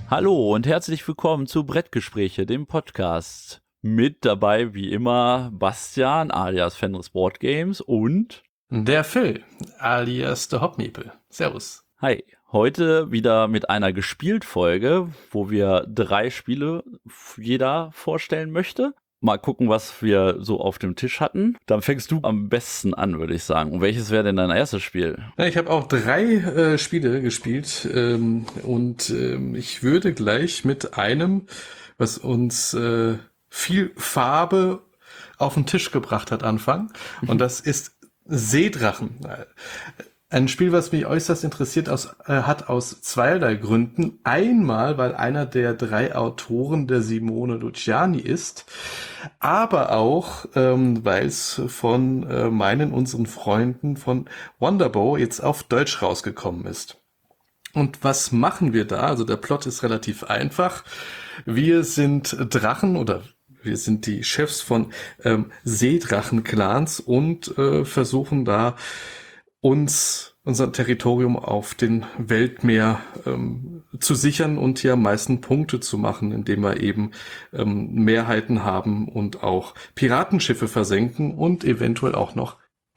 Hallo und herzlich willkommen zu Brettgespräche, dem Podcast. Mit dabei wie immer Bastian alias Fenris Board Games und Der Phil, alias der Hopmeeple. Servus. hi. Heute wieder mit einer Gespielt-Folge, wo wir 3 Spiele jeder vorstellen möchte. Mal gucken, was wir so auf dem Tisch hatten. Dann fängst du am besten an, würde ich sagen. Und welches wäre denn dein erstes Spiel? Ja, ich habe auch 3 Spiele gespielt und ich würde gleich mit einem, was uns viel Farbe auf den Tisch gebracht hat, anfangen. Und das ist Seedrachen. Ein Spiel, was mich äußerst interessiert hat aus zweierlei Gründen. Einmal, weil einer der 3 Autoren der Simone Luciani ist, aber auch, weil es von unseren Freunden von Wonderbow jetzt auf Deutsch rausgekommen ist. Und was machen wir da? Also der Plot ist relativ einfach. Wir sind Drachen oder wir sind die Chefs von Seedrachen-Clans und versuchen da unser Territorium auf den Weltmeer zu sichern und hier am meisten Punkte zu machen, indem wir eben Mehrheiten haben und auch Piratenschiffe versenken und eventuell auch noch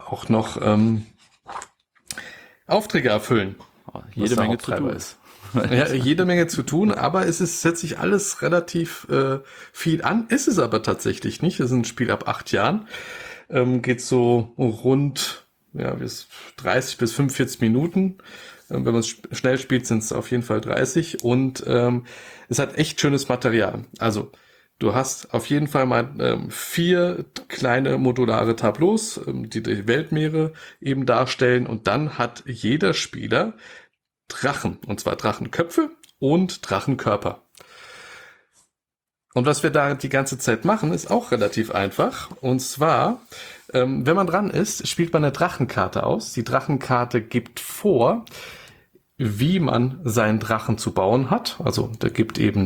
Aufträge erfüllen. Jede Menge zu tun. Ist. Ja, jede Menge zu tun, aber setzt sich alles relativ viel an. Ist es aber tatsächlich nicht. Es ist ein Spiel ab 8 Jahren. Geht so rund bis 30 bis 45 Minuten. Wenn man es schnell spielt, sind es auf jeden Fall 30. Und es hat echt schönes Material. Also du hast auf jeden Fall mal 4 kleine modulare Tableaus, die die Weltmeere eben darstellen. Und dann hat jeder Spieler Drachen. Und zwar Drachenköpfe und Drachenkörper. Und was wir da die ganze Zeit machen, ist auch relativ einfach. Und zwar, wenn man dran ist, spielt man eine Drachenkarte aus. Die Drachenkarte gibt vor, wie man seinen Drachen zu bauen hat. Also da gibt eben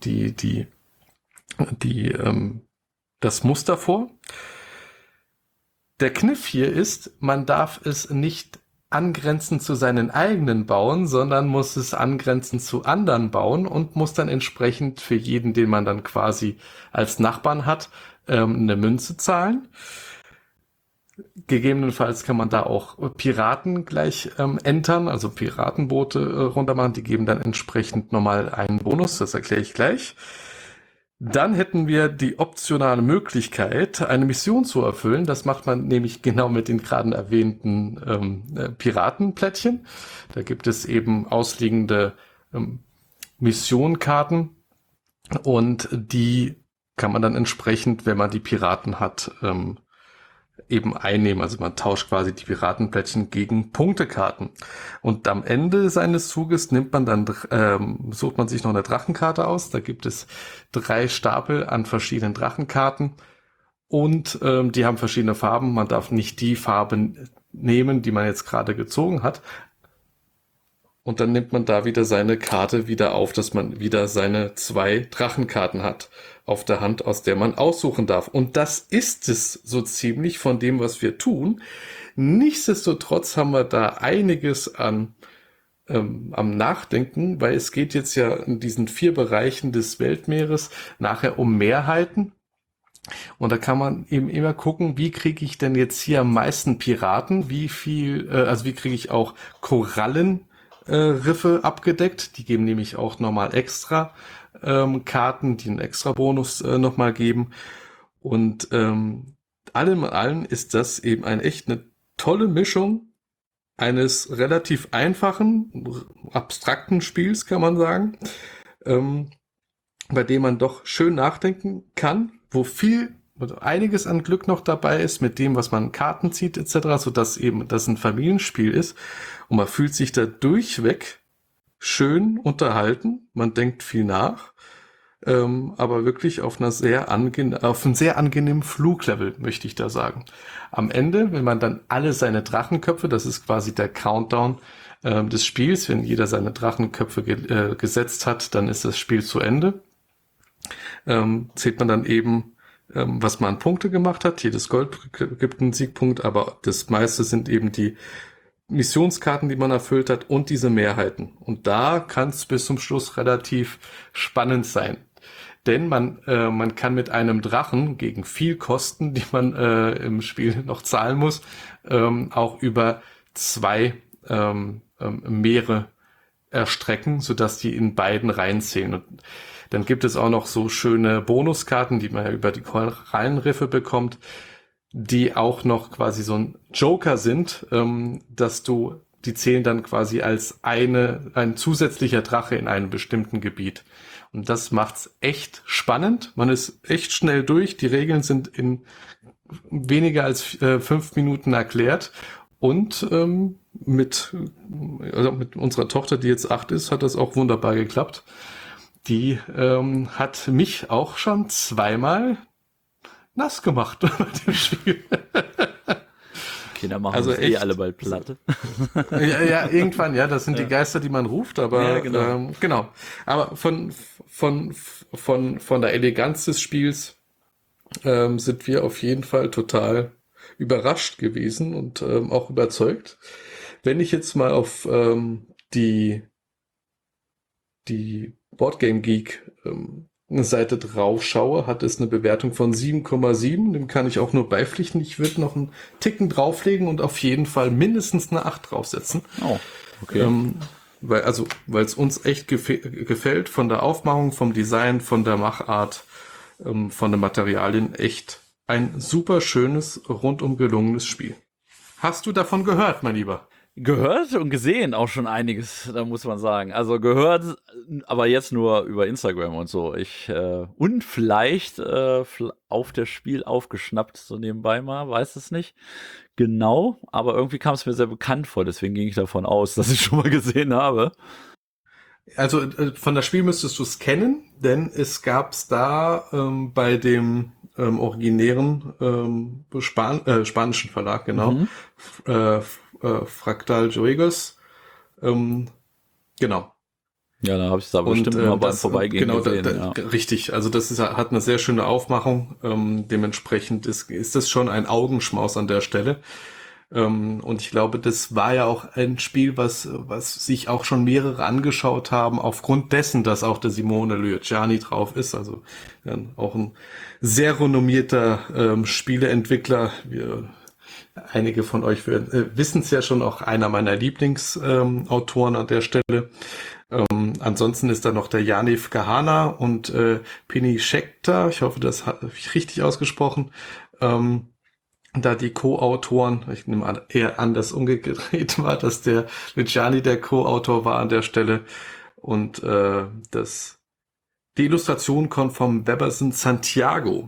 das Muster vor. Der Kniff hier ist, man darf es nicht angrenzend zu seinen eigenen bauen, sondern muss es angrenzend zu anderen bauen und muss dann entsprechend für jeden, den man dann quasi als Nachbarn hat, eine Münze zahlen. Gegebenenfalls kann man da auch Piraten gleich entern, also Piratenboote runtermachen, die geben dann entsprechend nochmal einen Bonus, das erkläre ich gleich. Dann hätten wir die optionale Möglichkeit, eine Mission zu erfüllen. Das macht man nämlich genau mit den gerade erwähnten Piratenplättchen. Da gibt es eben ausliegende Missionkarten und die kann man dann entsprechend, wenn man die Piraten hat, eben einnehmen. Also man tauscht quasi die Piratenplättchen gegen Punktekarten. Und am Ende seines Zuges sucht man sich noch eine Drachenkarte aus. Da gibt es 3 Stapel an verschiedenen Drachenkarten. Und die haben verschiedene Farben. Man darf nicht die Farbe nehmen, die man jetzt gerade gezogen hat. Und dann nimmt man da wieder seine Karte wieder auf, dass man wieder seine 2 Drachenkarten hat auf der Hand, aus der man aussuchen darf. Und das ist es so ziemlich von dem, was wir tun. Nichtsdestotrotz haben wir da einiges am Nachdenken, weil es geht jetzt ja in diesen 4 Bereichen des Weltmeeres nachher um Mehrheiten. Und da kann man eben immer gucken, wie kriege ich denn jetzt hier am meisten Piraten, wie kriege ich auch Korallenriffe abgedeckt. Die geben nämlich auch nochmal extra Karten, die einen extra Bonus nochmal geben. Und allem in allem ist das eben eine tolle Mischung eines relativ einfachen, abstrakten Spiels, kann man sagen, bei dem man doch schön nachdenken kann, wo einiges an Glück noch dabei ist mit dem, was man Karten zieht etc., sodass eben das ein Familienspiel ist und man fühlt sich da durchweg schön unterhalten, man denkt viel nach, aber wirklich auf einem sehr angenehmen Fluglevel, möchte ich da sagen. Am Ende, wenn man dann alle seine Drachenköpfe, das ist quasi der Countdown des Spiels, wenn jeder seine Drachenköpfe gesetzt hat, dann ist das Spiel zu Ende. Zählt man dann eben, was man an Punkte gemacht hat. Jedes Gold gibt einen Siegpunkt, aber das meiste sind eben die Missionskarten, die man erfüllt hat und diese Mehrheiten. Und da kann es bis zum Schluss relativ spannend sein. Denn man kann mit einem Drachen gegen viel Kosten, die man im Spiel noch zahlen muss, auch über 2 Meere erstrecken, sodass die in beiden reinzählen. Und dann gibt es auch noch so schöne Bonuskarten, die man ja über die Korallenriffe bekommt, die auch noch quasi so ein Joker sind, die zählen dann quasi als ein zusätzlicher Drache in einem bestimmten Gebiet. Und das macht's echt spannend. Man ist echt schnell durch. Die Regeln sind in weniger als 5 Minuten erklärt. Und mit unserer Tochter, die jetzt 8 ist, hat das auch wunderbar geklappt. Die hat mich auch schon 2-mal nass gemacht bei dem Spiel. Kinder machen Also uns alle bald platt. Ja, irgendwann, ja, das sind die Geister, die man ruft, aber ja, genau. Genau. Aber von der Eleganz des Spiels sind wir auf jeden Fall total überrascht gewesen und auch überzeugt. Wenn ich jetzt mal auf die Boardgame Geek Seite drauf schaue, hat es eine Bewertung von 7,7. Dem kann ich auch nur beipflichten. Ich würde noch einen Ticken drauflegen und auf jeden Fall mindestens eine 8 draufsetzen. Oh, okay. Weil es uns echt gefällt, von der Aufmachung, vom Design, von der Machart, von den Materialien, echt ein super schönes, rundum gelungenes Spiel. Hast du davon gehört, mein Lieber? Gehört und gesehen auch schon einiges, da muss man sagen. Also gehört, aber jetzt nur über Instagram und so. Und vielleicht auf das Spiel aufgeschnappt, so nebenbei mal, weiß es nicht genau. Aber irgendwie kam es mir sehr bekannt vor, deswegen ging ich davon aus, dass ich schon mal gesehen habe. Also von das Spiel müsstest du es kennen, denn es gab's da bei dem originären spanischen Verlag, genau, Fractal Juegos, genau. Ja, da habe ich es da bestimmt mal beim Vorbeigehen gesehen. Ja. Richtig, also das hat eine sehr schöne Aufmachung, dementsprechend ist das schon ein Augenschmaus an der Stelle. Und ich glaube, das war ja auch ein Spiel, was sich auch schon mehrere angeschaut haben, aufgrund dessen, dass auch der Simone Luciani drauf ist. Also auch ein sehr renommierter Spieleentwickler. Einige von euch wissen es ja schon, auch einer meiner Lieblingsautoren an der Stelle. Ansonsten ist da noch der Janif Kahana und Penny Scheckter. Ich hoffe, das habe ich richtig ausgesprochen. Da die Co-Autoren, ich nehme eher an, dass umgedreht war, dass der Luciani der Co-Autor war an der Stelle und die Illustration kommt vom Weberson Santiago.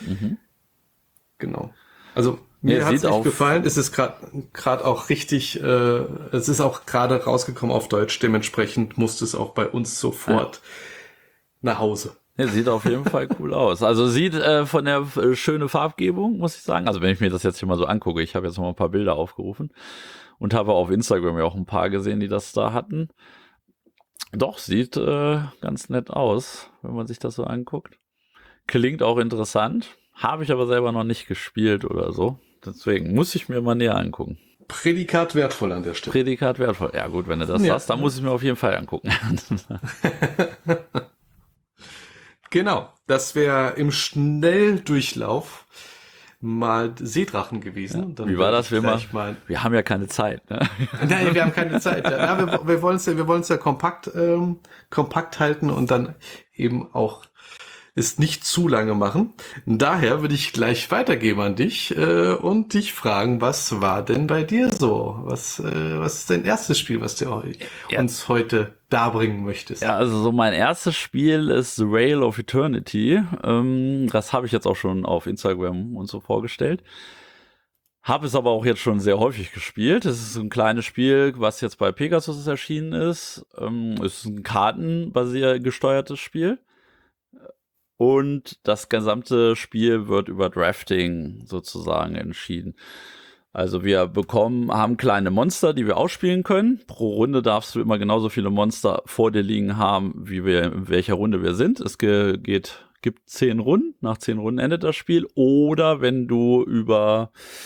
Genau. Also mir hat es echt gefallen. Es ist gerade auch richtig, es ist auch gerade rausgekommen auf Deutsch, dementsprechend musste es auch bei uns sofort nach Hause. Ja, sieht auf jeden Fall cool aus. Also sieht von der schöne Farbgebung, muss ich sagen. Also wenn ich mir das jetzt hier mal so angucke, ich habe jetzt noch mal ein paar Bilder aufgerufen und habe auf Instagram ja auch ein paar gesehen, die das da hatten. Doch, sieht ganz nett aus, wenn man sich das so anguckt. Klingt auch interessant. Habe ich aber selber noch nicht gespielt oder so. Deswegen muss ich mir mal näher angucken. Prädikat wertvoll an der Stelle. Prädikat wertvoll. Ja gut, wenn du das sagst, dann muss ich mir auf jeden Fall angucken. Genau, das wäre im Schnelldurchlauf mal Seedrachen gewesen. Ja. Dann wie war das? Wir haben ja keine Zeit. Ne? Nein, wir haben keine Zeit. Ja, wir wollen es ja kompakt halten und dann eben auch es nicht zu lange machen. Daher würde ich gleich weitergeben an dich und dich fragen, was war denn bei dir so? Was ist dein erstes Spiel, was du uns heute darbringen möchtest? Ja, also so mein erstes Spiel ist The Rail of Eternity. Das habe ich jetzt auch schon auf Instagram und so vorgestellt. Habe es aber auch jetzt schon sehr häufig gespielt. Es ist ein kleines Spiel, was jetzt bei Pegasus erschienen ist. Es ist ein kartenbasiert gesteuertes Spiel. Und das gesamte Spiel wird über Drafting sozusagen entschieden. Also wir haben kleine Monster, die wir ausspielen können. Pro Runde darfst du immer genauso viele Monster vor dir liegen haben, wie wir in welcher Runde wir sind. Es gibt 10 Runden. Nach 10 Runden endet das Spiel. Oder wenn du über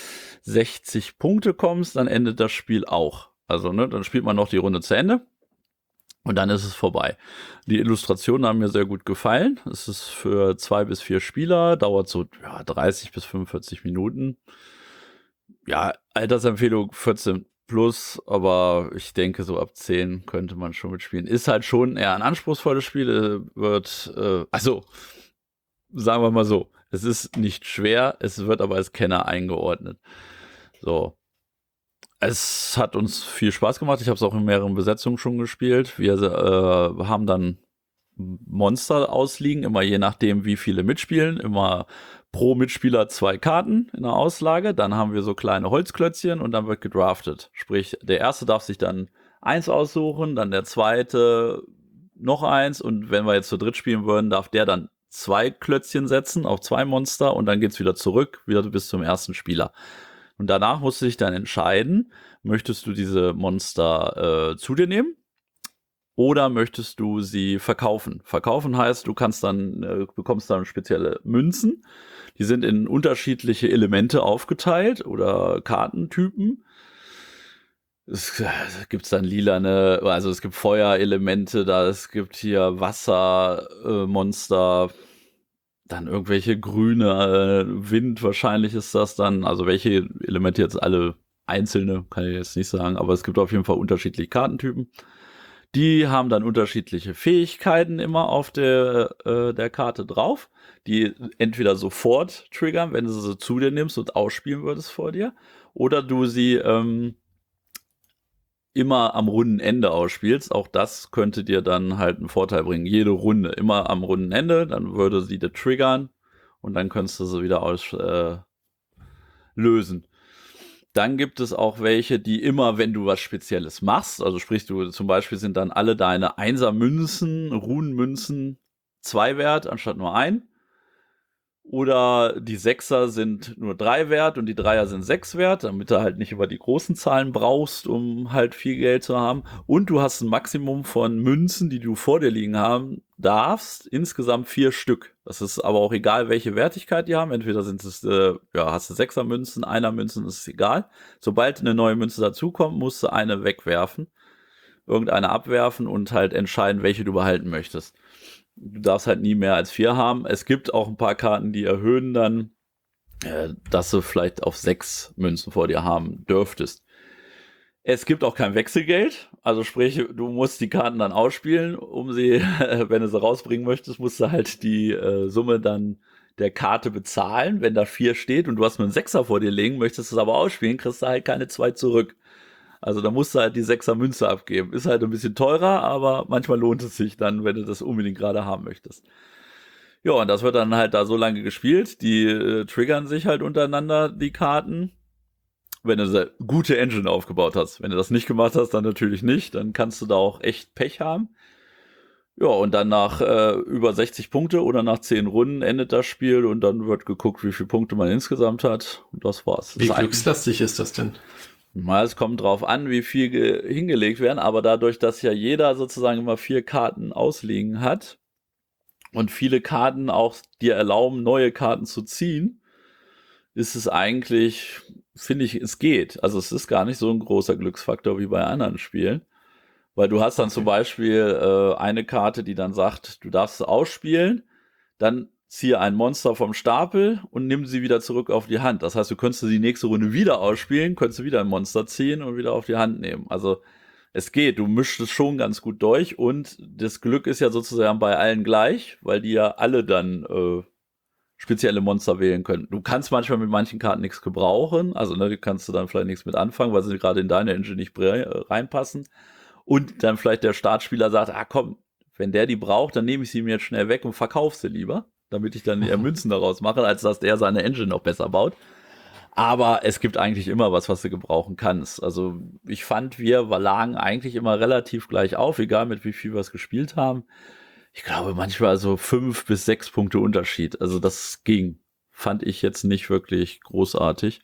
60 Punkte kommst, dann endet das Spiel auch. Also, ne, dann spielt man noch die Runde zu Ende und dann ist es vorbei. Die Illustrationen haben mir sehr gut gefallen. Es ist für 2 bis 4 Spieler, dauert so 30 bis 45 Minuten. Ja, Altersempfehlung 14 plus, aber ich denke, so ab 10 könnte man schon mitspielen. Ist halt schon eher ein anspruchsvolles Spiel, also, sagen wir mal so, es ist nicht schwer, es wird aber als Kenner eingeordnet. So. Es hat uns viel Spaß gemacht. Ich habe es auch in mehreren Besetzungen schon gespielt. Wir haben dann Monster ausliegen, immer je nachdem, wie viele mitspielen. Immer pro Mitspieler 2 Karten in der Auslage. Dann haben wir so kleine Holzklötzchen und dann wird gedraftet. Sprich, der erste darf sich dann 1 aussuchen, dann der zweite noch 1. Und wenn wir jetzt zu dritt spielen würden, darf der dann 2 Klötzchen setzen auf 2 Monster und dann geht's wieder zurück, wieder bis zum ersten Spieler. Und danach musst du dich dann entscheiden, möchtest du diese Monster zu dir nehmen oder möchtest du sie verkaufen? Verkaufen heißt, du kannst dann, bekommst dann spezielle Münzen. Die sind in unterschiedliche Elemente aufgeteilt oder Kartentypen. Es gibt dann lilane, also es gibt Feuerelemente, es gibt hier Wassermonster, dann irgendwelche grüne Wind, wahrscheinlich ist das dann, also welche Elemente jetzt alle einzelne, kann ich jetzt nicht sagen, aber es gibt auf jeden Fall unterschiedliche Kartentypen. Die haben dann unterschiedliche Fähigkeiten immer auf der Karte drauf, die entweder sofort triggern, wenn du sie zu dir nimmst und ausspielen würdest vor dir, oder du sie immer am Rundenende ausspielst. Auch das könnte dir dann halt einen Vorteil bringen. Jede Runde immer am Rundenende, dann würde sie dir triggern und dann könntest du sie wieder lösen. Dann gibt es auch welche, die immer, wenn du was Spezielles machst, also sprich, du zum Beispiel sind dann alle deine 1er-Münzen, Runenmünzen 2 wert anstatt nur 1. Oder die 6er sind nur 3 wert und die 3er sind 6 wert, damit du halt nicht über die großen Zahlen brauchst, um halt viel Geld zu haben. Und du hast ein Maximum von Münzen, die du vor dir liegen haben darfst, insgesamt 4 Stück. Das ist aber auch egal, welche Wertigkeit die haben. Entweder sind es, hast du 6er Münzen, 1er Münzen, ist egal. Sobald eine neue Münze dazukommt, musst du eine wegwerfen, irgendeine abwerfen und halt entscheiden, welche du behalten möchtest. Du darfst halt nie mehr als 4 haben. Es gibt auch ein paar Karten, die erhöhen dann, dass du vielleicht auf 6 Münzen vor dir haben dürftest. Es gibt auch kein Wechselgeld. Also sprich, du musst die Karten dann ausspielen, um sie, wenn du sie rausbringen möchtest, musst du halt die Summe dann der Karte bezahlen. Wenn da 4 steht und du hast nur einen 6er vor dir liegen, möchtest du es aber ausspielen, kriegst du halt keine 2 zurück. Also da musst du halt die 6er Münze abgeben. Ist halt ein bisschen teurer, aber manchmal lohnt es sich dann, wenn du das unbedingt gerade haben möchtest. Ja, und das wird dann halt da so lange gespielt. Die triggern sich halt untereinander, die Karten. Wenn du eine gute Engine aufgebaut hast. Wenn du das nicht gemacht hast, dann natürlich nicht. Dann kannst du da auch echt Pech haben. Ja, und dann nach über 60 Punkte oder nach 10 Runden endet das Spiel und dann wird geguckt, wie viele Punkte man insgesamt hat. Und das war's. Wie glückslastig ist das denn? Mal, es kommt drauf an, wie viel hingelegt werden, aber dadurch, dass ja jeder sozusagen immer 4 Karten ausliegen hat und viele Karten auch dir erlauben, neue Karten zu ziehen, ist es eigentlich, finde ich, es geht. Also es ist gar nicht so ein großer Glücksfaktor wie bei anderen Spielen, weil du hast dann zum Beispiel eine Karte, die dann sagt, du darfst es ausspielen, dann ziehe ein Monster vom Stapel und nimm sie wieder zurück auf die Hand. Das heißt, du könntest die nächste Runde wieder ausspielen, könntest du wieder ein Monster ziehen und wieder auf die Hand nehmen. Also es geht, du mischst es schon ganz gut durch und das Glück ist ja sozusagen bei allen gleich, weil die ja alle dann spezielle Monster wählen können. Du kannst manchmal mit manchen Karten nichts gebrauchen, also die kannst du dann vielleicht nichts mit anfangen, weil sie gerade in deine Engine nicht reinpassen. Und dann vielleicht der Startspieler sagt, komm, wenn der die braucht, dann nehme ich sie mir jetzt schnell weg und verkaufe sie lieber, damit ich dann eher Münzen daraus mache, als dass der seine Engine noch besser baut. Aber es gibt eigentlich immer was du gebrauchen kannst. Also ich fand, wir lagen eigentlich immer relativ gleich auf, egal mit wie viel wir es gespielt haben. Ich glaube manchmal so 5 bis 6 Punkte Unterschied. Also das ging. Fand ich jetzt nicht wirklich großartig.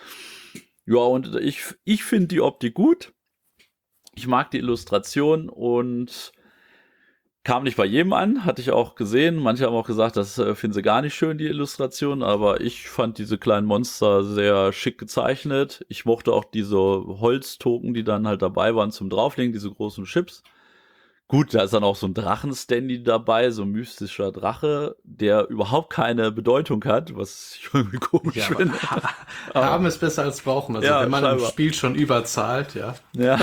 Ja, und ich finde die Optik gut. Ich mag die Illustration und Kam nicht bei jedem an, hatte ich auch gesehen. Manche haben auch gesagt, das finden sie gar nicht schön, die Illustration. Aber ich fand diese kleinen Monster sehr schick gezeichnet. Ich mochte auch diese Holztoken, die dann halt dabei waren zum Drauflegen, diese großen Chips. Gut, da ist dann auch so ein Drachen-Standy dabei, so ein mystischer Drache, der überhaupt keine Bedeutung hat, was ich irgendwie komisch finde. Haben ist besser als brauchen. Also Ja, wenn man scheinbar. im Spiel schon überzahlt, ja. Ja.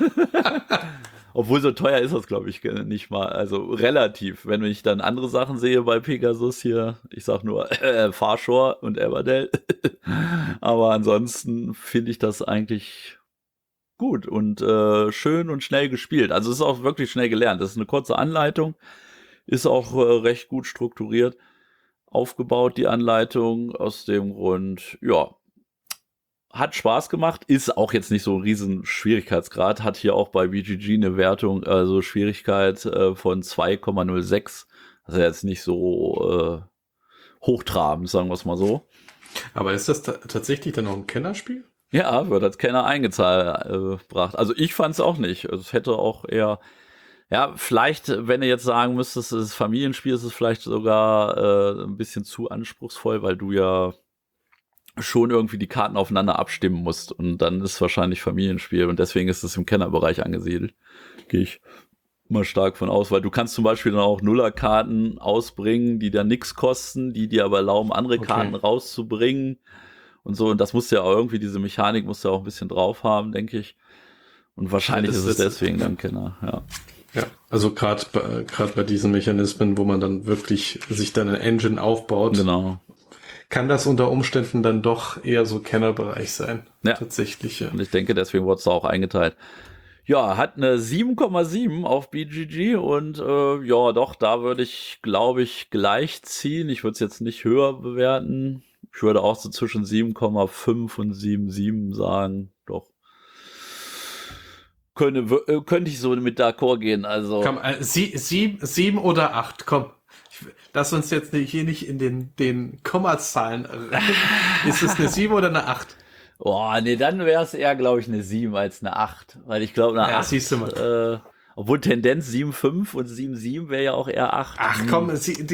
Obwohl so teuer ist das, glaube ich, nicht mal. Also relativ. Wenn ich dann andere Sachen sehe bei Pegasus hier, ich sag nur Farshore und Everdell. Aber ansonsten finde ich das eigentlich gut und schön und schnell gespielt. Also es ist auch wirklich schnell gelernt. Das ist eine kurze Anleitung, ist auch recht gut strukturiert aufgebaut, die Anleitung. Aus dem Grund, ja, hat Spaß gemacht, ist auch jetzt nicht so ein riesen Schwierigkeitsgrad, hat hier auch bei BGG eine Wertung, also Schwierigkeit von 2,06. Also jetzt nicht so hochtrabend, sagen wir es mal so. Aber ist das tatsächlich dann auch ein Kennerspiel? Ja, wird als Kenner eingebracht. Also ich fand es auch nicht. Also es hätte auch eher, ja, vielleicht, wenn du jetzt sagen müsstest, es ist Familienspiel, ist es vielleicht sogar ein bisschen zu anspruchsvoll, weil du ja schon irgendwie die Karten aufeinander abstimmen musst und dann ist es wahrscheinlich Familienspiel und deswegen ist es im Kennerbereich angesiedelt. Gehe ich mal stark von aus, weil du kannst zum Beispiel dann auch Nullerkarten ausbringen, die dann nichts kosten, die dir aber erlauben, andere Karten rauszubringen und so. Und das muss ja auch irgendwie, diese Mechanik muss ja auch ein bisschen drauf haben, denke ich. Und wahrscheinlich ist es deswegen dann Kenner, ja. Ja, also gerade bei diesen Mechanismen, wo man dann wirklich sich dann eine Engine aufbaut, Genau. Kann das unter Umständen dann doch eher so Kennerbereich sein. Ja. Tatsächlich, ja. Und ich denke, deswegen wurde es da auch eingeteilt. Ja, hat eine 7,7 auf BGG und ja, doch, da würde ich, glaube ich, gleich ziehen. Ich würde es jetzt nicht höher bewerten. Ich würde auch so zwischen 7,5 und 7,7 sagen. Doch. Könnte ich so mit d'accord gehen. Also. Komm, 7 oder 8, komm. Lass uns jetzt hier nicht in den Kommazahlen rein. Ist es eine 7 oder eine 8? Boah, nee, dann wäre es eher, glaube ich, eine 7 als eine 8. Weil ich glaube, eine 8, siehst du mal. obwohl Tendenz 7,5 und 7,7 wäre ja auch eher 8. Ach komm,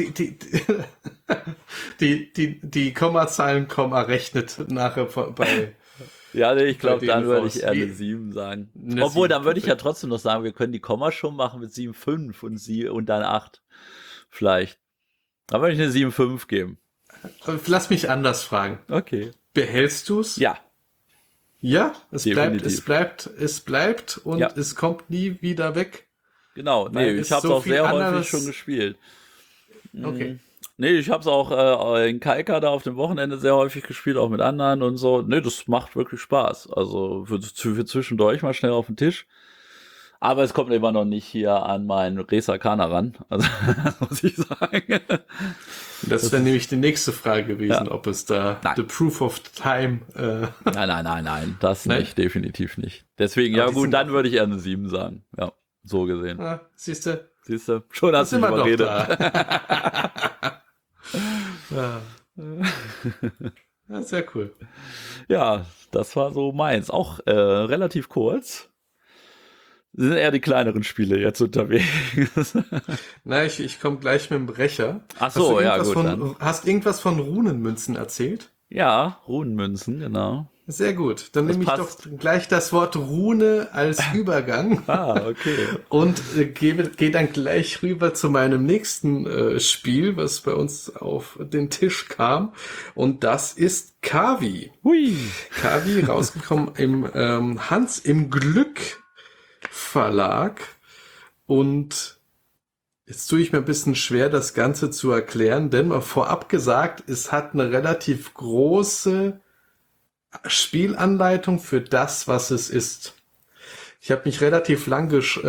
die Kommazahlen, rechnet nachher bei... Ja, nee, ich glaube, bei dann denen würde raus. ich eher Wie? eine 7 sagen. Eine Obwohl, 7, dann würde ich ja perfekt. trotzdem noch sagen, wir können die Komma schon machen mit 7,5 und dann 8. Vielleicht. Da würde ich eine 7,5 geben. Lass mich anders fragen. Okay. Behältst du's? Ja, Ja, es Definitiv. bleibt und Ja. es kommt nie wieder weg. genau. Nee, Weil ich es habe es so auch viel sehr häufig anderes- schon gespielt. Okay. Nee, ich habe es auch in Kaika da auf dem Wochenende sehr häufig gespielt, auch mit anderen und so. Nee, das macht wirklich Spaß. Also für zwischendurch mal schnell auf den Tisch. Aber es kommt immer noch nicht hier an meinen Resakana ran. Also muss ich sagen. Das wäre nämlich die nächste Frage gewesen, Ja. ob es da Nein. the proof of time. Nein, das Nein? nicht, definitiv nicht. Deswegen, Aber ja die gut, sind dann doch- würde ich eher eine 7 sagen. Ja, so gesehen. Siehst du, Siehst du, schon hast du sind mich wir doch überredet. da. ja. Ja, sehr cool. Ja, das war so meins. Auch relativ kurz. Sind eher die kleineren Spiele jetzt unterwegs. Na, ich komme gleich mit dem Brecher. Ach so, ja, gut, dann. Hast irgendwas von Runenmünzen erzählt? Ja, Runenmünzen, genau. Sehr gut. Dann Das nehme ich passt. doch gleich das Wort Rune als Übergang. Ah, okay. Und gehe dann gleich rüber zu meinem nächsten Spiel, was bei uns auf den Tisch kam. Und das ist Kavi. Hui. Kavi, rausgekommen im Hans im Glück Verlag. Und jetzt tue ich mir ein bisschen schwer, das Ganze zu erklären, denn mal vorab gesagt, es hat eine relativ große Spielanleitung für das, was es ist. Ich habe mich relativ lang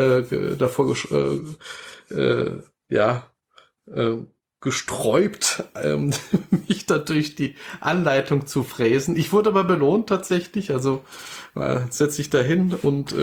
gesträubt, mich da durch die Anleitung zu fräsen. Ich wurde aber belohnt tatsächlich, also setz ich da hin und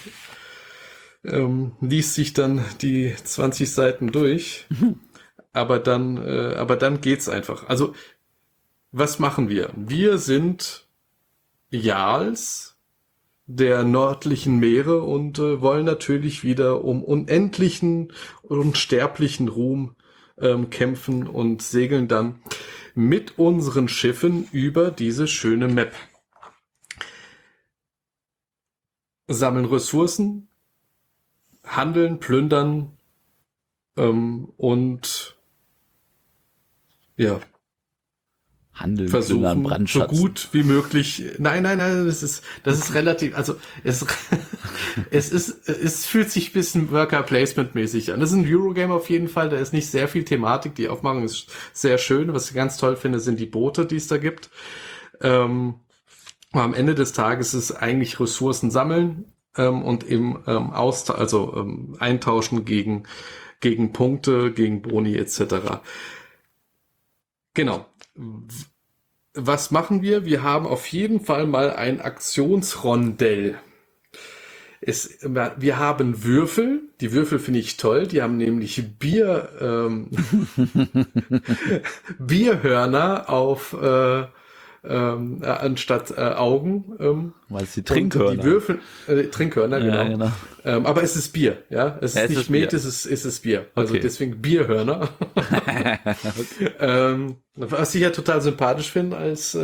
liest sich dann die 20 Seiten durch. Aber dann geht's einfach. Also, was machen wir? Wir sind Jarls, der nördlichen Meere und wollen natürlich wieder um unendlichen, unsterblichen Ruhm kämpfen und segeln dann mit unseren Schiffen über diese schöne Map. Sammeln Ressourcen, handeln, plündern und ja, Handeln, versuchen, plündern, so brandschatzen. gut wie möglich. Nein, das ist relativ, also es fühlt sich ein bisschen Worker Placement mäßig an. Das ist ein Eurogame auf jeden Fall, da ist nicht sehr viel Thematik, die Aufmachung ist sehr schön. Was ich ganz toll finde, sind die Boote, die es da gibt. Aber am Ende des Tages ist es eigentlich Ressourcen sammeln und eben eintauschen gegen Punkte, gegen Boni etc. Genau. Was machen wir? Wir haben auf jeden Fall mal ein Aktionsrondell. Wir haben Würfel. Die Würfel finde ich toll. Die haben nämlich Bierhörner auf anstatt Augen. Weil es die Trinkhörner. Die Würfel, Trinkhörner, genau. Ja, genau. Aber es ist Bier, ja. Es ist nicht Met, Bier. es ist Bier. Also Okay. deswegen Bierhörner. Was ich ja total sympathisch finde als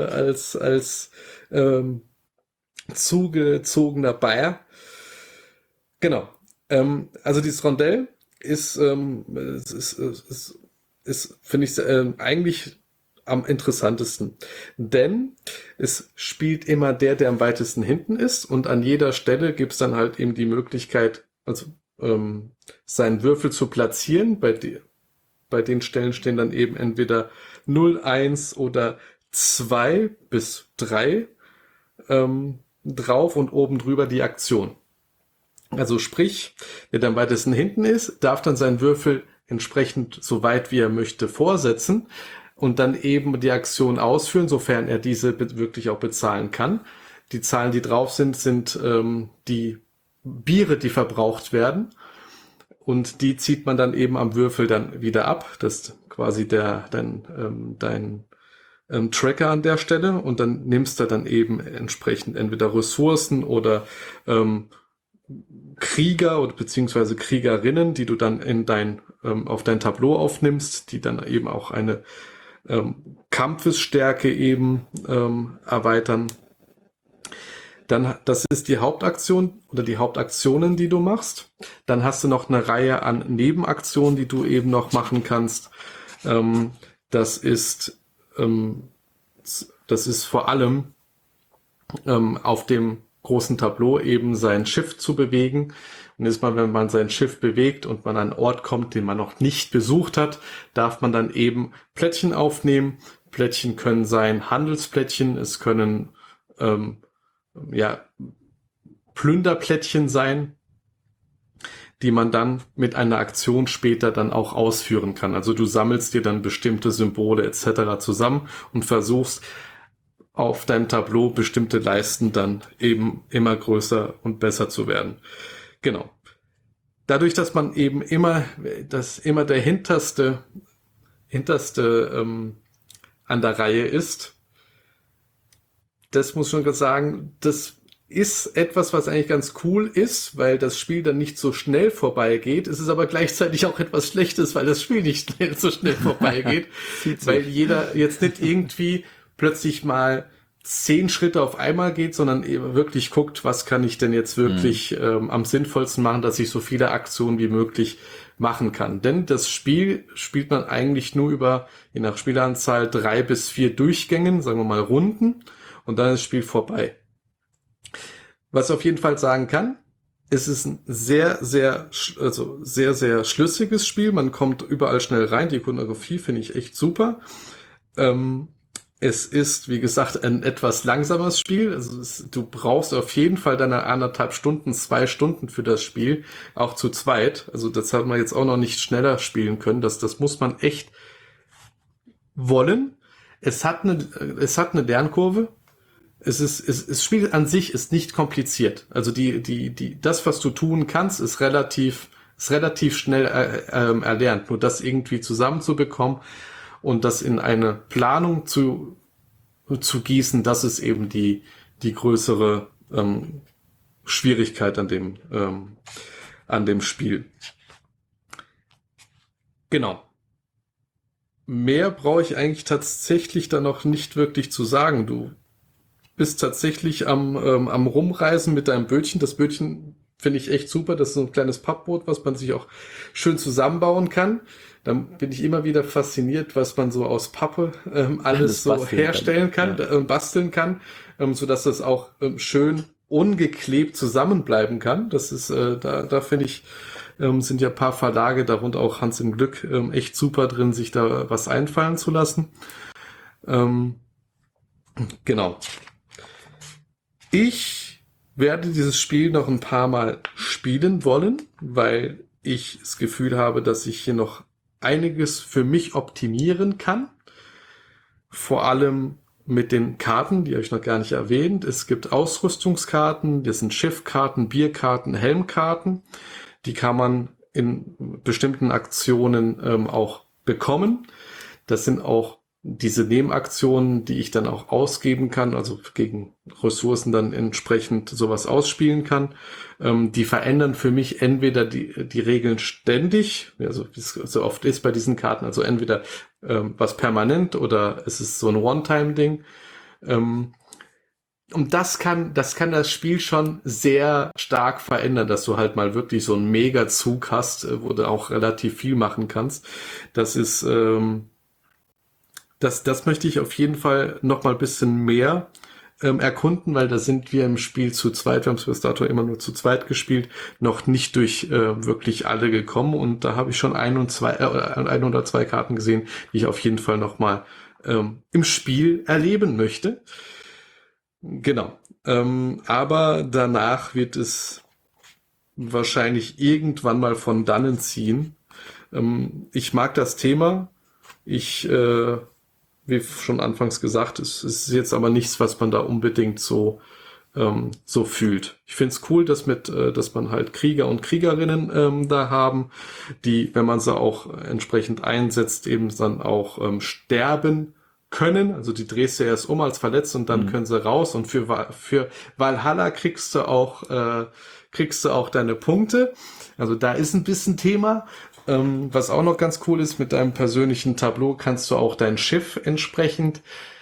zugezogener Bayer. Genau. Also dieses Rondell ist finde ich eigentlich am interessantesten, denn es spielt immer der am weitesten hinten ist und an jeder Stelle gibt es dann halt eben die Möglichkeit, also seinen Würfel zu platzieren. Bei den Stellen stehen dann eben entweder 0, 1 oder 2 bis 3 drauf und oben drüber die Aktion. Also sprich, wer am weitesten hinten ist, darf dann seinen Würfel entsprechend so weit wie er möchte vorsetzen und dann eben die Aktion ausführen, sofern er diese wirklich auch bezahlen kann. Die Zahlen, die drauf sind die Biere, die verbraucht werden. Und die zieht man dann eben am Würfel dann wieder ab. Das ist quasi dein Tracker an der Stelle. Und dann nimmst du dann eben entsprechend entweder Ressourcen oder Krieger oder beziehungsweise Kriegerinnen, die du dann auf dein Tableau aufnimmst, die dann eben auch eine Kampfesstärke eben erweitern. Dann, das ist die Hauptaktion oder die Hauptaktionen, die du machst. Dann hast du noch eine Reihe an Nebenaktionen, die du eben noch machen kannst. Das ist vor allem auf dem großen Tableau eben sein Schiff zu bewegen. Und jetzt mal, wenn man sein Schiff bewegt und man an einen Ort kommt, den man noch nicht besucht hat, darf man dann eben Plättchen aufnehmen. Plättchen können sein Handelsplättchen, es können Plünderplättchen sein, die man dann mit einer Aktion später dann auch ausführen kann. Also du sammelst dir dann bestimmte Symbole etc. zusammen und versuchst auf deinem Tableau bestimmte Leisten dann eben immer größer und besser zu werden. Genau. Dadurch, dass man eben immer der hinterste an der Reihe ist, das muss schon sagen, das ist etwas, was eigentlich ganz cool ist, weil das Spiel dann nicht so schnell vorbeigeht. Es ist aber gleichzeitig auch etwas Schlechtes, weil das Spiel nicht so schnell vorbeigeht, weil jeder jetzt nicht irgendwie plötzlich mal 10 Schritte auf einmal geht, sondern eben wirklich guckt, was kann ich denn jetzt wirklich am sinnvollsten machen, dass ich so viele Aktionen wie möglich machen kann. Denn das Spiel spielt man eigentlich nur über, je nach Spieleranzahl, 3 bis 4 Durchgängen, sagen wir mal Runden, und dann ist das Spiel vorbei. Was ich auf jeden Fall sagen kann, es ist ein sehr, sehr schlüssiges Spiel. Man kommt überall schnell rein. Die Ikonografie finde ich echt super. Es ist, wie gesagt, ein etwas langsames Spiel. Also du brauchst auf jeden Fall deine 1,5 Stunden, 2 Stunden für das Spiel, auch zu zweit. Also das hat man jetzt auch noch nicht schneller spielen können. Das muss man echt wollen. Es hat eine Lernkurve. Das Spiel an sich ist nicht kompliziert. Also das, was du tun kannst, ist relativ schnell erlernt. Nur das irgendwie zusammenzubekommen und das in eine Planung zu gießen, das ist eben die größere Schwierigkeit an dem Spiel. Genau. Mehr brauche ich eigentlich tatsächlich da noch nicht wirklich zu sagen. Du bist tatsächlich am Rumreisen mit deinem Bötchen. Das Bötchen finde ich echt super. Das ist so ein kleines Pappboot, was man sich auch schön zusammenbauen kann. Dann bin ich immer wieder fasziniert, was man so aus Pappe alles so herstellen kann, basteln kann, so dass das auch schön ungeklebt zusammenbleiben kann. Das ist, da finde ich, sind ja ein paar Verlage, darunter auch Hans im Glück, echt super drin, sich da was einfallen zu lassen. Genau. Ich werde dieses Spiel noch ein paar Mal spielen wollen, weil ich das Gefühl habe, dass ich hier noch einiges für mich optimieren kann. Vor allem mit den Karten, die habe ich noch gar nicht erwähnt. Es gibt Ausrüstungskarten, das sind Schiffkarten, Bierkarten, Helmkarten. Die kann man in bestimmten Aktionen auch bekommen. Das sind auch diese Nebenaktionen, die ich dann auch ausgeben kann, also gegen Ressourcen dann entsprechend sowas ausspielen kann. Die verändern für mich entweder die Regeln ständig, also wie es so oft ist bei diesen Karten, also entweder was permanent oder es ist so ein One-Time-Ding. Und das kann das Spiel schon sehr stark verändern, dass du halt mal wirklich so einen Mega-Zug hast, wo du auch relativ viel machen kannst. Das ist, das möchte ich auf jeden Fall noch mal ein bisschen mehr erkunden, weil da sind wir im Spiel zu zweit, wir haben es bis dato immer nur zu zweit gespielt, noch nicht durch wirklich alle gekommen und da habe ich schon ein oder zwei Karten gesehen, die ich auf jeden Fall noch mal im Spiel erleben möchte. Genau. Aber danach wird es wahrscheinlich irgendwann mal von dannen ziehen. Ich mag das Thema. Wie schon anfangs gesagt, es ist jetzt aber nichts, was man da unbedingt so fühlt. Ich finde es cool, dass man halt Krieger und Kriegerinnen da haben, die, wenn man sie auch entsprechend einsetzt, eben dann auch sterben können. Also die drehst du erst um als verletzt und dann können sie raus. Und für Valhalla kriegst du auch deine Punkte. Also da ist ein bisschen Thema. Was auch noch ganz cool ist, mit deinem persönlichen Tableau kannst du auch dein Schiff entsprechend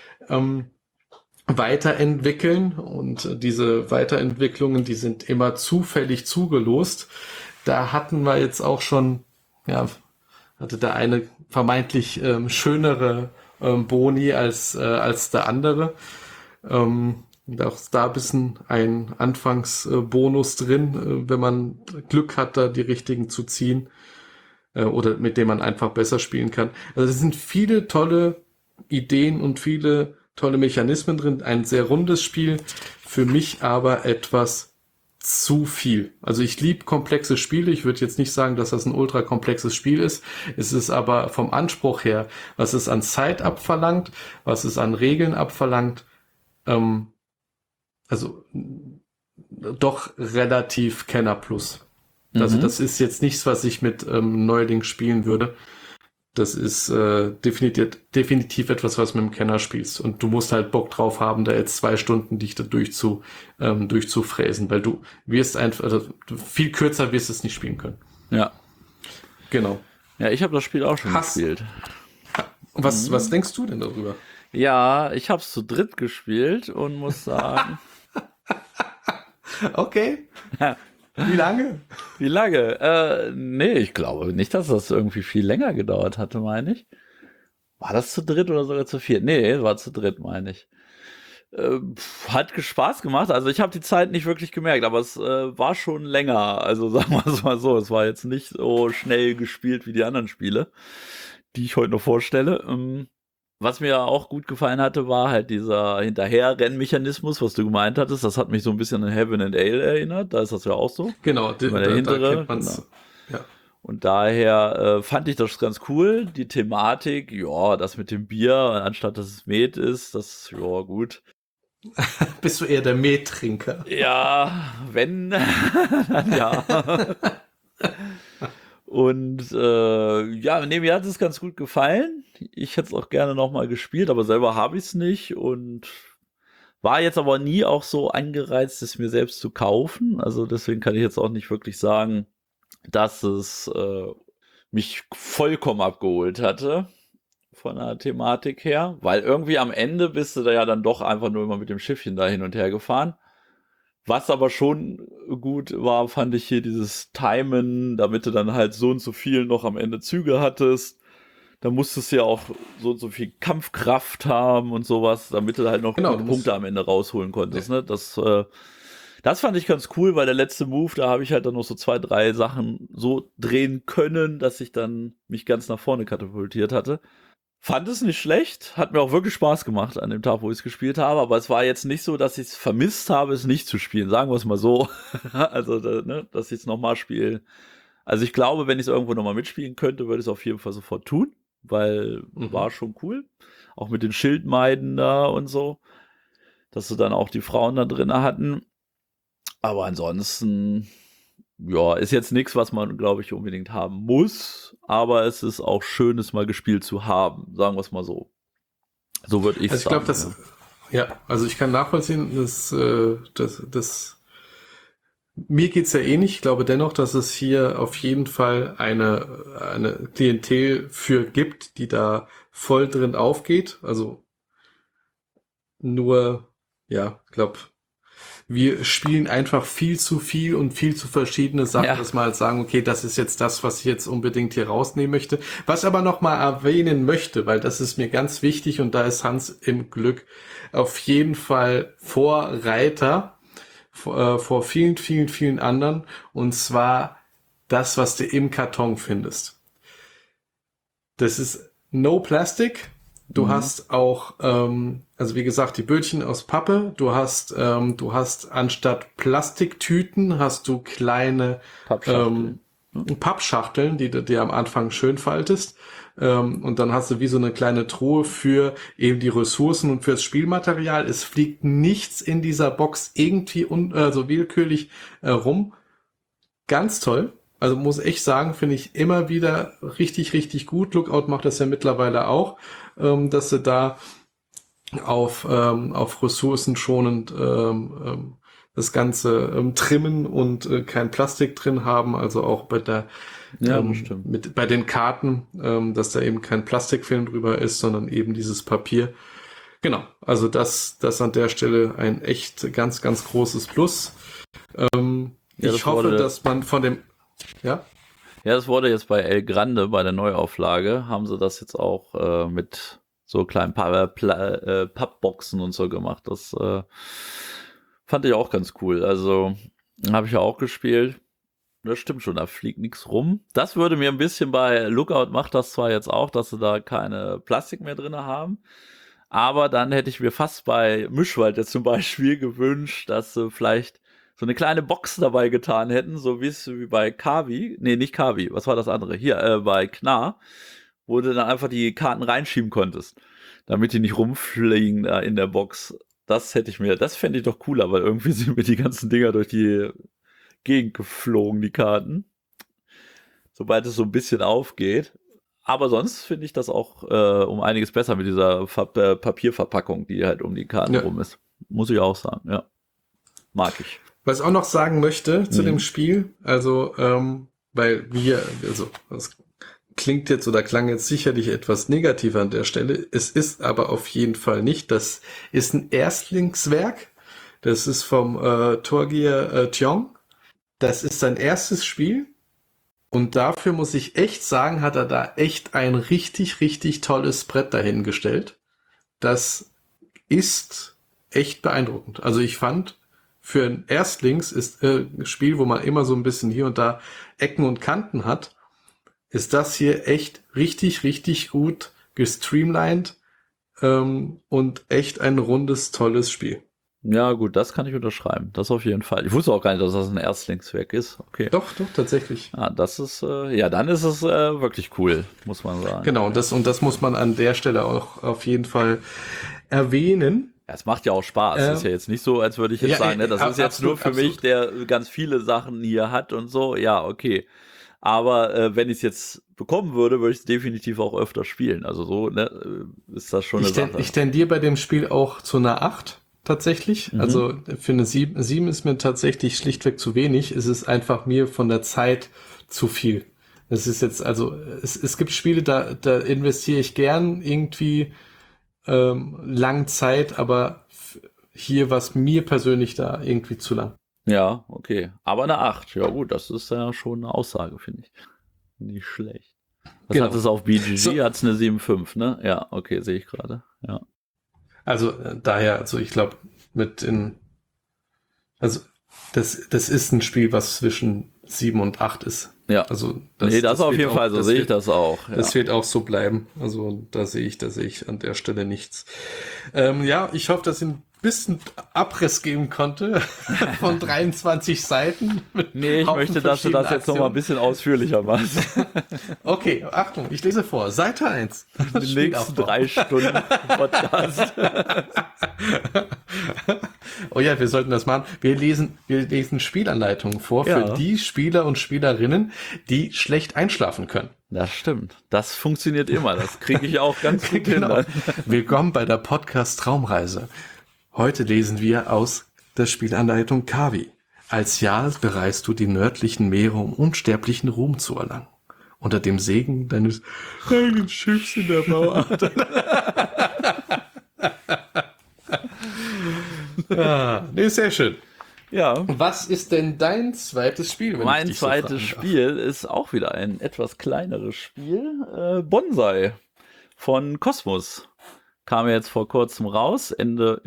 weiterentwickeln. Und diese Weiterentwicklungen, die sind immer zufällig zugelost. Da hatten wir jetzt auch schon, ja, hatte der eine vermeintlich schönere Boni als der andere. Auch da ein bisschen ein Anfangsbonus drin, wenn man Glück hat, da die richtigen zu ziehen oder mit dem man einfach besser spielen kann. Also es sind viele tolle Ideen und viele tolle Mechanismen drin. Ein sehr rundes Spiel, für mich aber etwas zu viel. Also ich liebe komplexe Spiele. Ich würde jetzt nicht sagen, dass das ein ultra komplexes Spiel ist. Es ist aber vom Anspruch her, was es an Zeit abverlangt, was es an Regeln abverlangt, also doch relativ Kenner Plus. Also das ist jetzt nichts, was ich mit Neuling spielen würde. Das ist definitiv etwas, was du mit dem Kenner spielst. Und du musst halt Bock drauf haben, da jetzt 2 Stunden dich da durchzufräsen, weil du wirst einfach, also viel kürzer wirst es nicht spielen können. Ja. Genau. Ja, ich habe das Spiel auch schon gespielt. Was denkst du denn darüber? Ja, ich habe es zu dritt gespielt und muss sagen. Okay. Wie lange? Wie lange? Nee, ich glaube nicht, dass das irgendwie viel länger gedauert hatte, meine ich. War das zu dritt oder sogar zu viert? Nee, war zu dritt, meine ich. Hat Spaß gemacht. Also ich habe die Zeit nicht wirklich gemerkt, aber es war schon länger. Also sagen wir es mal so, es war jetzt nicht so schnell gespielt wie die anderen Spiele, die ich heute noch vorstelle. Was mir auch gut gefallen hatte, war halt dieser Hinterher-Rennmechanismus, was du gemeint hattest. Das hat mich so ein bisschen an Heaven and Ale erinnert. Da ist das ja auch so. Genau, da kennt man's. Genau. Ja. Und daher fand ich das ganz cool. Die Thematik, ja, das mit dem Bier, anstatt dass es Met ist, das, ja, gut. Bist du eher der Mettrinker? Ja, wenn, dann ja. Und ja, nee, mir hat es ganz gut gefallen. Ich hätte es auch gerne nochmal gespielt, aber selber habe ich es nicht. Und War jetzt aber nie auch so angereizt, es mir selbst zu kaufen. Also deswegen kann ich jetzt auch nicht wirklich sagen, dass es mich vollkommen abgeholt hatte von der Thematik her. Weil irgendwie am Ende bist du da ja dann doch einfach nur immer mit dem Schiffchen da hin und her gefahren. Was aber schon gut war, fand ich hier dieses Timen, damit du dann halt so und so viel noch am Ende Züge hattest. Da musstest du ja auch so und so viel Kampfkraft haben und sowas, damit du halt noch Genau, gute Punkte am Ende rausholen konntest. Ne? Das fand ich ganz cool, weil der letzte Move, da habe ich halt dann noch so 2, 3 Sachen so drehen können, dass ich dann mich ganz nach vorne katapultiert hatte. Fand es nicht schlecht, hat mir auch wirklich Spaß gemacht an dem Tag, wo ich es gespielt habe, aber es war jetzt nicht so, dass ich es vermisst habe, es nicht zu spielen, sagen wir es mal so. Also, dass ich es nochmal spiele. Also ich glaube, wenn ich es irgendwo nochmal mitspielen könnte, würde ich es auf jeden Fall sofort tun, weil war schon cool. Auch mit den Schildmeiden da und so, dass sie dann auch die Frauen da drin hatten. Aber ansonsten, ja, ist jetzt nichts, was man, glaube ich, unbedingt haben muss. Aber es ist auch schön, es mal gespielt zu haben. Sagen wir es mal so. So würde ich sagen. Also ich glaube, also ich kann nachvollziehen, dass mir geht's ja ähnlich. Ich glaube dennoch, dass es hier auf jeden Fall eine Klientel für gibt, die da voll drin aufgeht. Also nur, ja, ich glaube, wir spielen einfach viel zu viel und viel zu verschiedene Sachen, Ja. dass wir halt sagen, okay, das ist jetzt das, was ich jetzt unbedingt hier rausnehmen möchte. Was aber noch mal erwähnen möchte, weil das ist mir ganz wichtig und da ist Hans im Glück auf jeden Fall Vorreiter vor vielen, vielen, vielen anderen, und zwar das, was du im Karton findest. Das ist No Plastic. Du hast auch, also wie gesagt, die Bötchen aus Pappe. Du hast anstatt Plastiktüten hast du kleine Pappschachteln. Pappschachteln, die du dir am Anfang schön faltest. Und dann hast du wie so eine kleine Truhe für eben die Ressourcen und fürs Spielmaterial. Es fliegt nichts in dieser Box irgendwie so willkürlich rum. Ganz toll. Also muss echt sagen, finde ich immer wieder richtig, richtig gut. Lookout macht das ja mittlerweile auch, dass sie da auf Ressourcen schonend das Ganze trimmen und kein Plastik drin haben. Also auch bei der Ja, das stimmt. bei den Karten, dass da eben kein Plastikfilm drüber ist, sondern eben dieses Papier. Genau, also das an der Stelle ein echt ganz, ganz großes Plus. Ich hoffe, dass man von dem, ja? Ja, das wurde jetzt bei El Grande, bei der Neuauflage, haben sie das jetzt auch mit so kleinen Pappboxen und so gemacht. Das fand ich auch ganz cool. Also habe ich ja auch gespielt. Das stimmt schon, da fliegt nichts rum. Das würde mir ein bisschen bei Lookout macht das zwar jetzt auch, dass sie da keine Plastik mehr drin haben. Aber dann hätte ich mir fast bei Mischwald jetzt zum Beispiel gewünscht, dass sie vielleicht so eine kleine Box dabei getan hätten, so wie bei Kavi. Nee, nicht Kavi, was war das andere? Hier, bei Knarr, wo du dann einfach die Karten reinschieben konntest, damit die nicht rumfliegen da in der Box. Das fände ich doch cooler, weil irgendwie sind mir die ganzen Dinger durch die Gegend geflogen, die Karten. Sobald es so ein bisschen aufgeht. Aber sonst finde ich das auch um einiges besser mit dieser Papierverpackung, die halt um die Karten rum ist. Muss ich auch sagen, ja. Mag ich. Was ich auch noch sagen möchte zu dem Spiel, also, weil das klingt jetzt oder klang jetzt sicherlich etwas negativer an der Stelle. Es ist aber auf jeden Fall nicht. Das ist ein Erstlingswerk. Das ist vom Torgeir Tiong. Das ist sein erstes Spiel. Und dafür muss ich echt sagen, hat er da echt ein richtig, richtig tolles Brett dahingestellt. Das ist echt beeindruckend. Also ich fand, für ein Erstlings ist ein Spiel, wo man immer so ein bisschen hier und da Ecken und Kanten hat, ist das hier echt richtig, richtig gut gestreamlined und echt ein rundes, tolles Spiel. Ja, gut, das kann ich unterschreiben. Das auf jeden Fall. Ich wusste auch gar nicht, dass das ein Erstlingswerk ist. Okay. Doch, tatsächlich. Ah, das ist, dann ist es wirklich cool, muss man sagen. Genau, und das muss man an der Stelle auch auf jeden Fall erwähnen. Ja, es macht ja auch Spaß. Es ist ja jetzt nicht so, als würde ich jetzt sagen, ne, das ist jetzt absolut, nur für mich, der ganz viele Sachen hier hat und so. Ja, okay. Aber wenn ich es jetzt bekommen würde ich es definitiv auch öfter spielen. Also so, ne, ist das schon eine Sache. Ich tendiere bei dem Spiel auch zu einer 8. tatsächlich. Also für eine 7 ist mir tatsächlich schlichtweg zu wenig. Es ist einfach mir von der Zeit zu viel. Es ist jetzt, also es gibt Spiele, da investiere ich gern irgendwie lang Zeit, aber hier war es mir persönlich da irgendwie zu lang. Ja, okay. Aber eine 8. Ja gut, das ist ja schon eine Aussage, finde ich. Nicht schlecht. Was Genau. hat es auf BGG? So. Hat es eine 7,5, ne? Ja, okay, sehe ich gerade. Ja. Also daher, also ich glaube, also das ist ein Spiel, was zwischen 7 und 8 ist. Ja. Also das auf jeden Fall, so sehe ich das auch. Ja. Das wird auch so bleiben. Also da sehe ich an der Stelle nichts. Ja, ich hoffe, dass ich ein bisschen Abriss geben konnte von 23 Seiten. Nee, ich möchte, dass du das jetzt noch mal ein bisschen ausführlicher machst. Okay, Achtung, ich lese vor. Seite 1. Die nächsten 3 Stunden Podcast. Oh ja, wir sollten das machen. Wir lesen Spielanleitungen vor für die Spieler und Spielerinnen, die schlecht einschlafen können. Das stimmt. Das funktioniert immer. Das kriege ich auch ganz gut hin. Willkommen bei der Podcast Traumreise. Heute lesen wir aus der Spielanleitung Kavi. Als Jarl bereist du die nördlichen Meere, um unsterblichen Ruhm zu erlangen. Unter dem Segen deines eigenen Schiffs in der Bauart. Nee, sehr schön. Ja. Was ist denn dein zweites Spiel? Mein zweites Spiel ist auch wieder ein etwas kleineres Spiel. Bonsai von Kosmos. Kam jetzt vor kurzem raus. Ende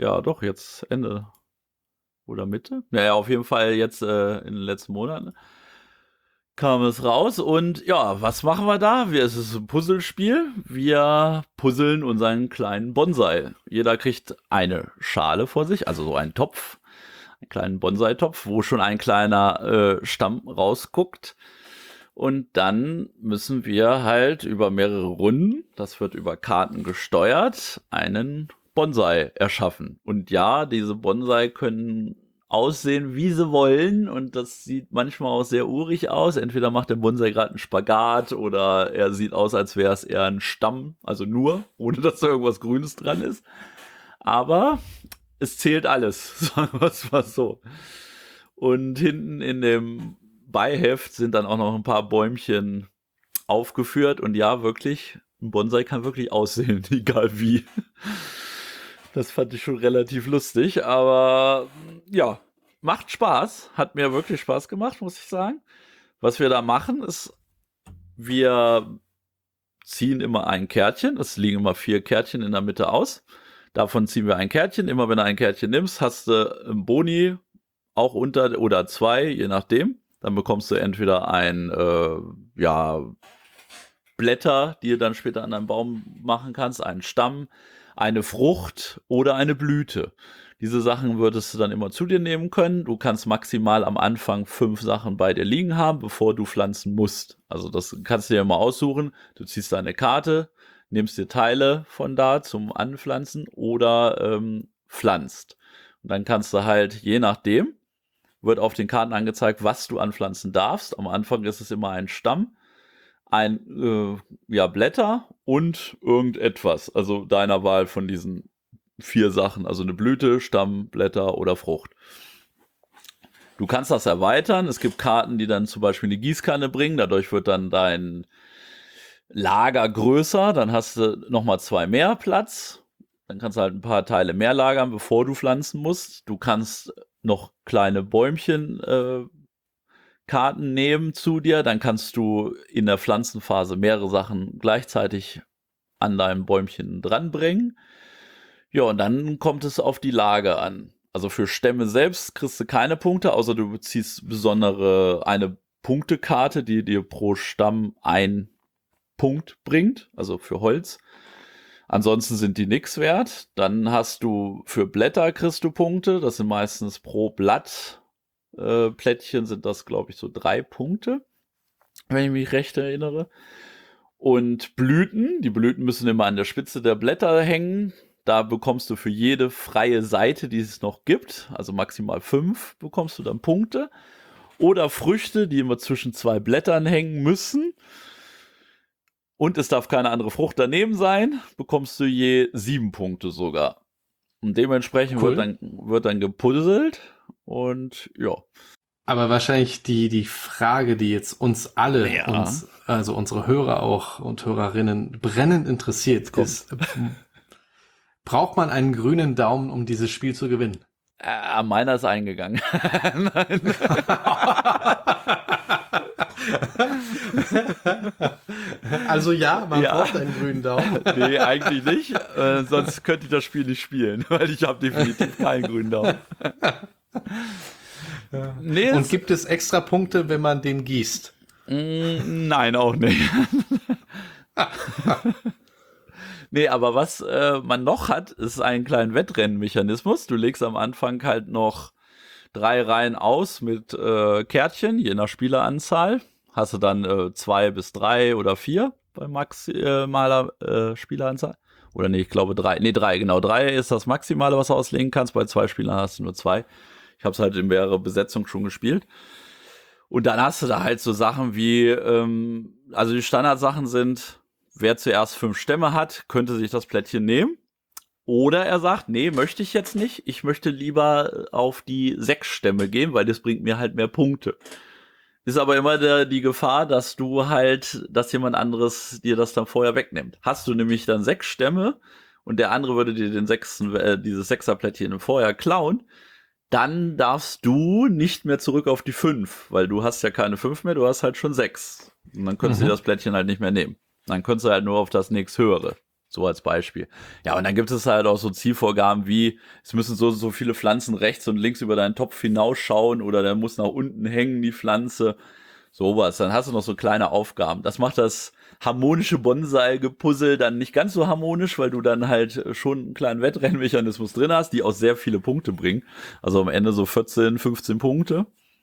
oder Mitte? Naja, auf jeden Fall jetzt in den letzten Monaten kam es raus. Und ja, was machen wir da? Es ist ein Puzzlespiel. Wir puzzeln unseren kleinen Bonsai. Jeder kriegt eine Schale vor sich, also so einen Topf. Einen kleinen Bonsai-Topf, wo schon ein kleiner Stamm rausguckt. Und dann müssen wir halt über mehrere Runden, das wird über Karten gesteuert, einen Bonsai erschaffen. Und ja, diese Bonsai können aussehen, wie sie wollen. Und das sieht manchmal auch sehr urig aus. Entweder macht der Bonsai gerade einen Spagat oder er sieht aus, als wäre es eher ein Stamm, also nur, ohne dass da irgendwas Grünes dran ist. Aber es zählt alles, sagen wir es mal so. Und hinten in dem Beiheft sind dann auch noch ein paar Bäumchen aufgeführt. Und ja, wirklich, ein Bonsai kann wirklich aussehen, egal wie. Das fand ich schon relativ lustig. Aber ja, macht Spaß. Hat mir wirklich Spaß gemacht, muss ich sagen. Was wir da machen, ist, wir ziehen immer ein Kärtchen. Es liegen immer 4 Kärtchen in der Mitte aus. Davon ziehen wir ein Kärtchen. Immer wenn du ein Kärtchen nimmst, hast du einen Boni auch unter oder 2, je nachdem. Dann bekommst du entweder ein Blätter, die du dann später an deinem Baum machen kannst, einen Stamm, eine Frucht oder eine Blüte. Diese Sachen würdest du dann immer zu dir nehmen können. Du kannst maximal am Anfang 5 Sachen bei dir liegen haben, bevor du pflanzen musst. Also das kannst du dir immer aussuchen. Du ziehst deine Karte, nimmst dir Teile von da zum Anpflanzen oder pflanzt. Und dann kannst du halt, je nachdem, wird auf den Karten angezeigt, was du anpflanzen darfst. Am Anfang ist es immer ein Stamm, Blätter und irgendetwas. Also deiner Wahl von diesen 4 Sachen. Also eine Blüte, Stamm, Blätter oder Frucht. Du kannst das erweitern. Es gibt Karten, die dann zum Beispiel eine Gießkanne bringen. Dadurch wird dann dein Lager größer. Dann hast du nochmal 2 mehr Platz. Dann kannst du halt ein paar Teile mehr lagern, bevor du pflanzen musst. Du kannst noch kleine Bäumchen Karten nehmen zu dir, dann kannst du in der Pflanzenphase mehrere Sachen gleichzeitig an deinem Bäumchen dranbringen. Ja, und dann kommt es auf die Lage an. Also für Stämme selbst kriegst du keine Punkte, außer du beziehst eine Punktekarte, die dir pro Stamm 1 Punkt bringt, also für Holz. Ansonsten sind die nix wert. Dann hast du für Blätter kriegst du Punkte. Das sind meistens pro Blatt. Plättchen sind das, glaube ich, so 3 Punkte, wenn ich mich recht erinnere. Und Blüten, die Blüten müssen immer an der Spitze der Blätter hängen. Da bekommst du für jede freie Seite, die es noch gibt, also maximal 5, bekommst du dann Punkte. Oder Früchte, die immer zwischen 2 Blättern hängen müssen. Und es darf keine andere Frucht daneben sein, bekommst du je 7 Punkte sogar. Und dementsprechend Cool. wird dann gepuzzelt und ja. Aber wahrscheinlich die Frage, die jetzt uns alle, Ja. also unsere Hörer auch und Hörerinnen brennend interessiert, ist, braucht man einen grünen Daumen, um dieses Spiel zu gewinnen? Meiner ist eingegangen. Nein. Also ja, man Ja. braucht einen grünen Daumen. Nee, eigentlich nicht. Sonst könnte ich das Spiel nicht spielen, weil ich habe definitiv keinen grünen Daumen. Nee, Und gibt es extra Punkte, wenn man den gießt? nein, auch nicht. Nee, aber was man noch hat, ist einen kleinen Wettrennenmechanismus. Du legst am Anfang halt noch 3 Reihen aus mit Kärtchen, je nach Spieleranzahl. Hast du dann 2 bis 3 oder 4 bei maximaler Spieleranzahl. Oder nee, ich glaube 3. Nee, 3, genau. 3 ist das Maximale, was du auslegen kannst. Bei 2 Spielern hast du nur 2. Ich habe es halt in mehrere Besetzungen schon gespielt. Und dann hast du da halt so Sachen wie, also die Standardsachen sind, wer zuerst 5 Stämme hat, könnte sich das Plättchen nehmen. Oder er sagt, nee, möchte ich jetzt nicht. Ich möchte lieber auf die 6 Stämme gehen, weil das bringt mir halt mehr Punkte. Ist aber immer die Gefahr, dass dass jemand anderes dir das dann vorher wegnimmt. Hast du nämlich dann 6 Stämme und der andere würde dir dieses Sechserplättchen vorher klauen, dann darfst du nicht mehr zurück auf die 5, weil du hast ja keine 5 mehr, du hast halt schon 6. Und dann könntest du dir das Plättchen halt nicht mehr nehmen. Dann könntest du halt nur auf das nächsthöhere. So als Beispiel. Ja, und dann gibt es halt auch so Zielvorgaben wie, es müssen so viele Pflanzen rechts und links über deinen Topf hinausschauen oder der muss nach unten hängen, die Pflanze. Sowas. Dann hast du noch so kleine Aufgaben. Das macht das harmonische Bonsai-Gepuzzle dann nicht ganz so harmonisch, weil du dann halt schon einen kleinen Wettrennmechanismus drin hast, die auch sehr viele Punkte bringen. Also am Ende so 14, 15 Punkte.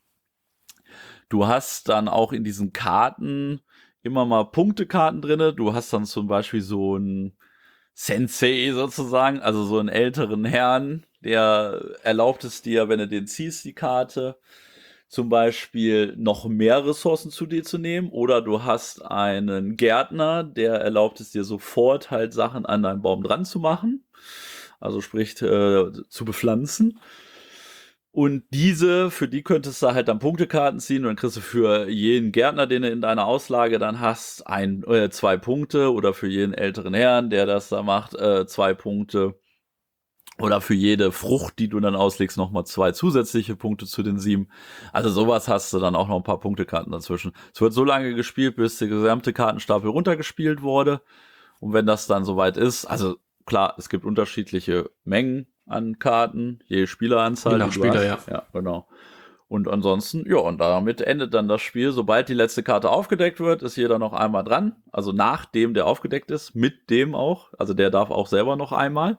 Du hast dann auch in diesen Karten immer mal Punktekarten drinne. Du hast dann zum Beispiel so einen Sensei sozusagen, also so einen älteren Herrn, der erlaubt es dir, wenn du den ziehst, die Karte, zum Beispiel noch mehr Ressourcen zu dir zu nehmen. Oder du hast einen Gärtner, der erlaubt es dir sofort halt Sachen an deinem Baum dran zu machen. Also sprich zu bepflanzen. Und für die könntest du halt dann Punktekarten ziehen und dann kriegst du für jeden Gärtner, den du in deiner Auslage dann hast, 2 Punkte oder für jeden älteren Herrn, der das da macht, 2 Punkte. Oder für jede Frucht, die du dann auslegst, nochmal 2 zusätzliche Punkte zu den 7. Also sowas hast du dann auch noch ein paar Punktekarten dazwischen. Es wird so lange gespielt, bis der gesamte Kartenstapel runtergespielt wurde. Und wenn das dann soweit ist, also klar, es gibt unterschiedliche Mengen an Karten, je Spieleranzahl. Je nach Spieler, ja. Ja, genau. Und ansonsten, ja, und damit endet dann das Spiel. Sobald die letzte Karte aufgedeckt wird, ist jeder noch einmal dran. Also nachdem der aufgedeckt ist, mit dem auch. Also der darf auch selber noch einmal.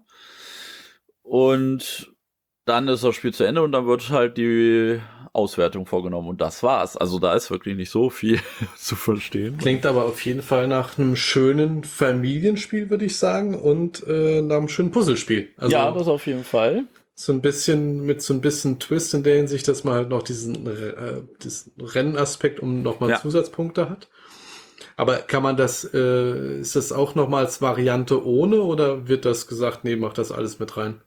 Und dann ist das Spiel zu Ende und dann wird halt die Auswertung vorgenommen. Und das war's. Also da ist wirklich nicht so viel zu verstehen. Klingt aber auf jeden Fall nach einem schönen Familienspiel, würde ich sagen, und nach einem schönen Puzzlespiel. Also ja, das auf jeden Fall. so ein bisschen Twist in der Hinsicht, dass man halt noch diesen Rennaspekt nochmal Zusatzpunkte hat. Aber kann man ist das auch nochmal als Variante ohne oder wird das gesagt, nee, mach das alles mit rein?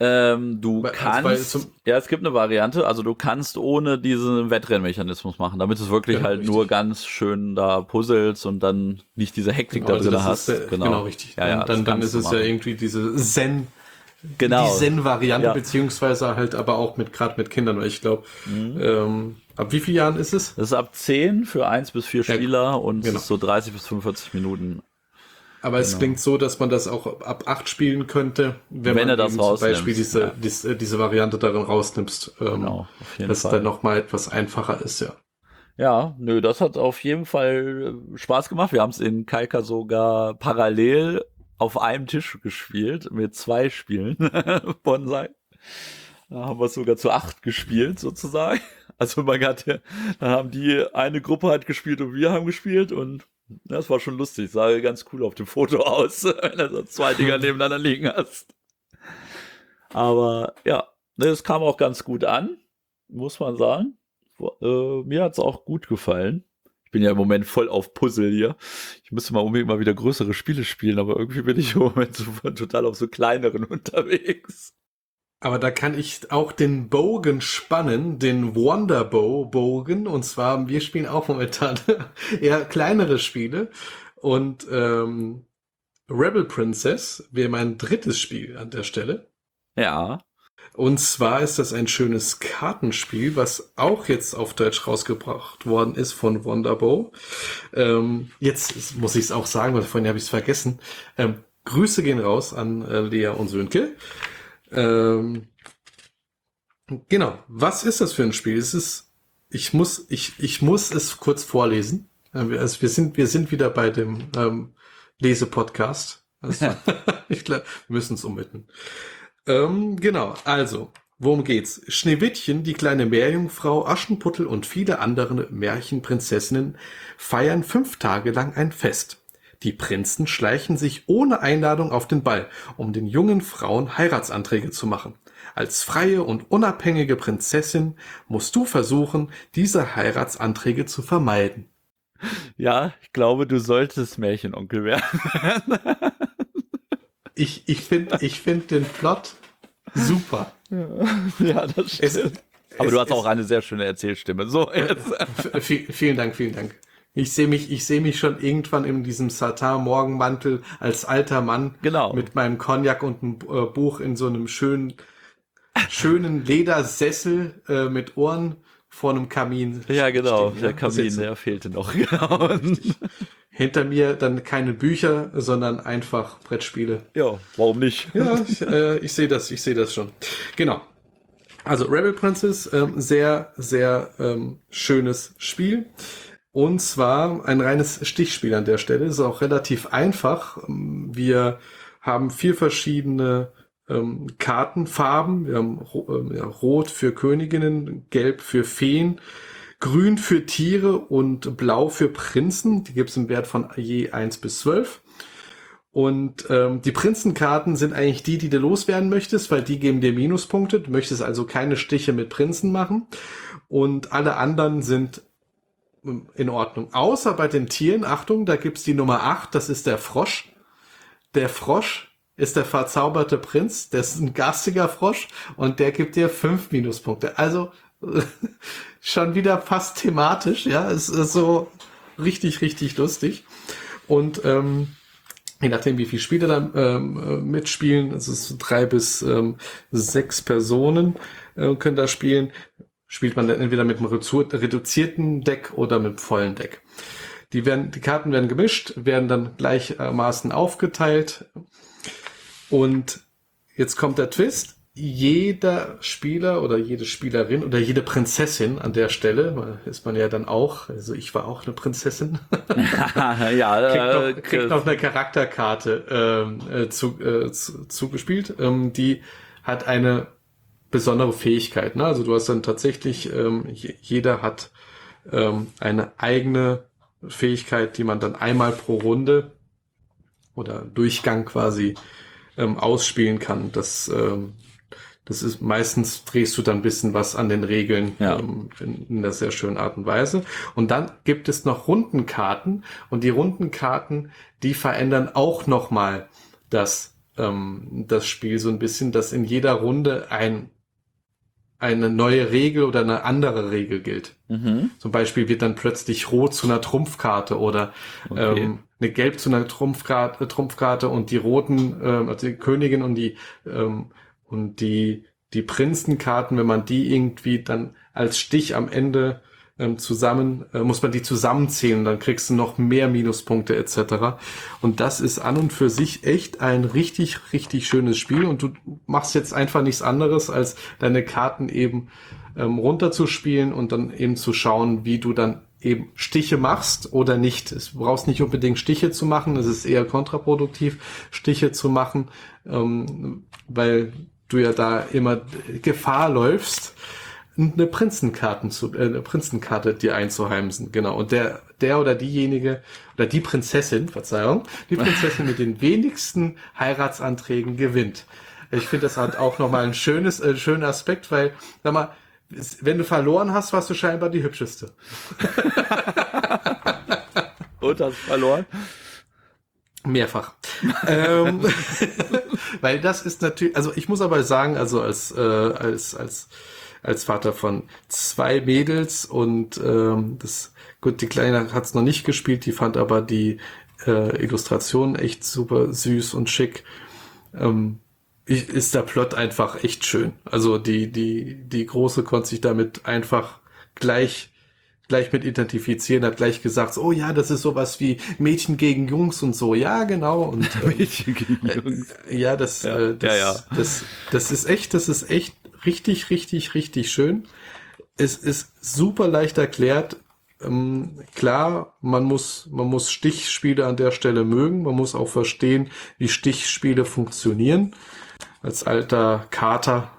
Es gibt eine Variante, also du kannst ohne diesen Wettrennmechanismus machen, damit es wirklich halt richtig nur ganz schön da puzzles und dann nicht diese Hektik da drin hast. Genau, richtig. Ja, und dann ist es ja irgendwie diese die Zen-Variante, beziehungsweise halt aber auch gerade mit Kindern, weil ich glaube, ab wie vielen Jahren ist es? Das ist ab 10 für 1 bis 4 Spieler und es ist so 30 bis 45 Minuten. Aber es klingt so, dass man das auch ab 8 spielen könnte, wenn man das zum Beispiel diese Variante darin rausnimmst. Genau, auf jeden dass Fall. es dann nochmal etwas einfacher ist, ja. Ja, das hat auf jeden Fall Spaß gemacht. Wir haben es in Kaika sogar parallel auf einem Tisch gespielt mit 2 Spielen Bonsai. Da haben wir es sogar zu 8 gespielt sozusagen. Also dann haben die eine Gruppe hat gespielt und wir haben gespielt und das war schon lustig. Sah ganz cool auf dem Foto aus, wenn du so 2 Dinger nebeneinander liegen hast. Aber ja, es kam auch ganz gut an, muss man sagen. Mir hat es auch gut gefallen. Ich bin ja im Moment voll auf Puzzle hier. Ich müsste mal unbedingt mal wieder größere Spiele spielen, aber irgendwie bin ich im Moment total auf so kleineren unterwegs. Aber da kann ich auch den Bogen spannen, den Wonderbow-Bogen. Und zwar, wir spielen auch momentan eher kleinere Spiele. Und Rebel Princess wäre mein drittes Spiel an der Stelle. Ja. Und zwar ist das ein schönes Kartenspiel, was auch jetzt auf Deutsch rausgebracht worden ist von Wonderbow. Jetzt muss ich es auch sagen, weil vorhin habe ich es vergessen. Grüße gehen raus an Lea und Sönke. Genau. Was ist das für ein Spiel? Ich muss es kurz vorlesen. Also wir sind wieder bei dem Lesepodcast. Also, ich glaube, wir müssen es ummitten. Genau. Also, worum geht's? Schneewittchen, die kleine Meerjungfrau, Aschenputtel und viele andere Märchenprinzessinnen feiern 5 Tage lang ein Fest. Die Prinzen schleichen sich ohne Einladung auf den Ball, um den jungen Frauen Heiratsanträge zu machen. Als freie und unabhängige Prinzessin musst du versuchen, diese Heiratsanträge zu vermeiden. Ja, ich glaube, du solltest Märchenonkel werden. Ich find den Plot super. Ja, das stimmt. Aber du hast auch eine sehr schöne Erzählstimme. So, jetzt. Vielen Dank. Ich sehe mich schon irgendwann in diesem Satin-Morgenmantel als alter Mann mit meinem Cognac und einem Buch in so einem schönen Ledersessel mit Ohren vor einem Kamin. Ja, genau. Der Kamin, der fehlte noch. Genau. Hinter mir dann keine Bücher, sondern einfach Brettspiele. Ja, warum nicht? Ja, ich sehe das schon. Genau. Also Rebel Princess, sehr, sehr schönes Spiel. Und zwar ein reines Stichspiel an der Stelle. Ist auch relativ einfach. Wir haben 4 verschiedene Kartenfarben. Wir haben Rot für Königinnen, Gelb für Feen, Grün für Tiere und Blau für Prinzen. Die gibt es im Wert von je 1 bis 12. Und die Prinzenkarten sind eigentlich die du loswerden möchtest, weil die geben dir Minuspunkte. Du möchtest also keine Stiche mit Prinzen machen. Und alle anderen sind in Ordnung. Außer bei den Tieren, Achtung, da gibt's die Nummer 8, das ist der Frosch. Der Frosch ist der verzauberte Prinz, der ist ein garstiger Frosch und der gibt dir 5 Minuspunkte. Also schon wieder fast thematisch, ja, es ist so richtig, richtig lustig. Und je nachdem, wie viele Spieler da mitspielen, es ist 3 bis 6 Personen können da spielen, spielt man dann entweder mit einem reduzierten Deck oder mit einem vollen Deck. Die Karten werden gemischt, werden dann gleichermaßen aufgeteilt. Und jetzt kommt der Twist. Jeder Spieler oder jede Spielerin oder jede Prinzessin an der Stelle, ist man ja dann auch, also ich war auch eine Prinzessin, ja, kriegt noch eine Charakterkarte zugespielt. Die hat eine besondere Fähigkeit. Ne? Also du hast dann tatsächlich, jeder hat eine eigene Fähigkeit, die man dann einmal pro Runde oder Durchgang quasi ausspielen kann. Das ist meistens drehst du dann ein bisschen was an den Regeln in einer sehr schönen Art und Weise. Und dann gibt es noch Rundenkarten und die Rundenkarten, die verändern auch nochmal das Spiel so ein bisschen, dass in jeder Runde eine neue Regel oder eine andere Regel gilt. Mhm. Zum Beispiel wird dann plötzlich Rot zu einer Trumpfkarte oder eine Gelb zu einer Trumpfkarte und die Roten, also die Königin und die Prinzenkarten, wenn man die irgendwie dann als Stich am Ende muss man die zusammenzählen, dann kriegst du noch mehr Minuspunkte etc. Und das ist an und für sich echt ein richtig, richtig schönes Spiel und du machst jetzt einfach nichts anderes, als deine Karten eben runterzuspielen und dann eben zu schauen, wie du dann eben Stiche machst oder nicht. Du brauchst nicht unbedingt Stiche zu machen, es ist eher kontraproduktiv, Stiche zu machen, weil du ja da immer Gefahr läufst, eine Prinzenkarte dir einzuheimsen, genau. Und der oder diejenige, oder die Prinzessin mit den wenigsten Heiratsanträgen gewinnt. Ich finde, das hat auch nochmal einen schönen Aspekt, weil, sag mal, wenn du verloren hast, warst du scheinbar die Hübscheste. Und hast verloren? Mehrfach. ähm, weil das ist natürlich, also ich muss aber sagen, also als Vater von 2 Mädels und gut, die Kleine hat es noch nicht gespielt, die fand aber die Illustration echt super süß und schick. Ist der Plot einfach echt schön. Also die Große konnte sich damit einfach gleich mit identifizieren, hat gleich gesagt, oh ja, das ist sowas wie Mädchen gegen Jungs und so. Ja, genau. Und Mädchen gegen Jungs. ja, das ist echt richtig, richtig, richtig schön. Es ist super leicht erklärt. Klar, man muss Stichspiele an der Stelle mögen. Man muss auch verstehen, wie Stichspiele funktionieren. Als alter Kater,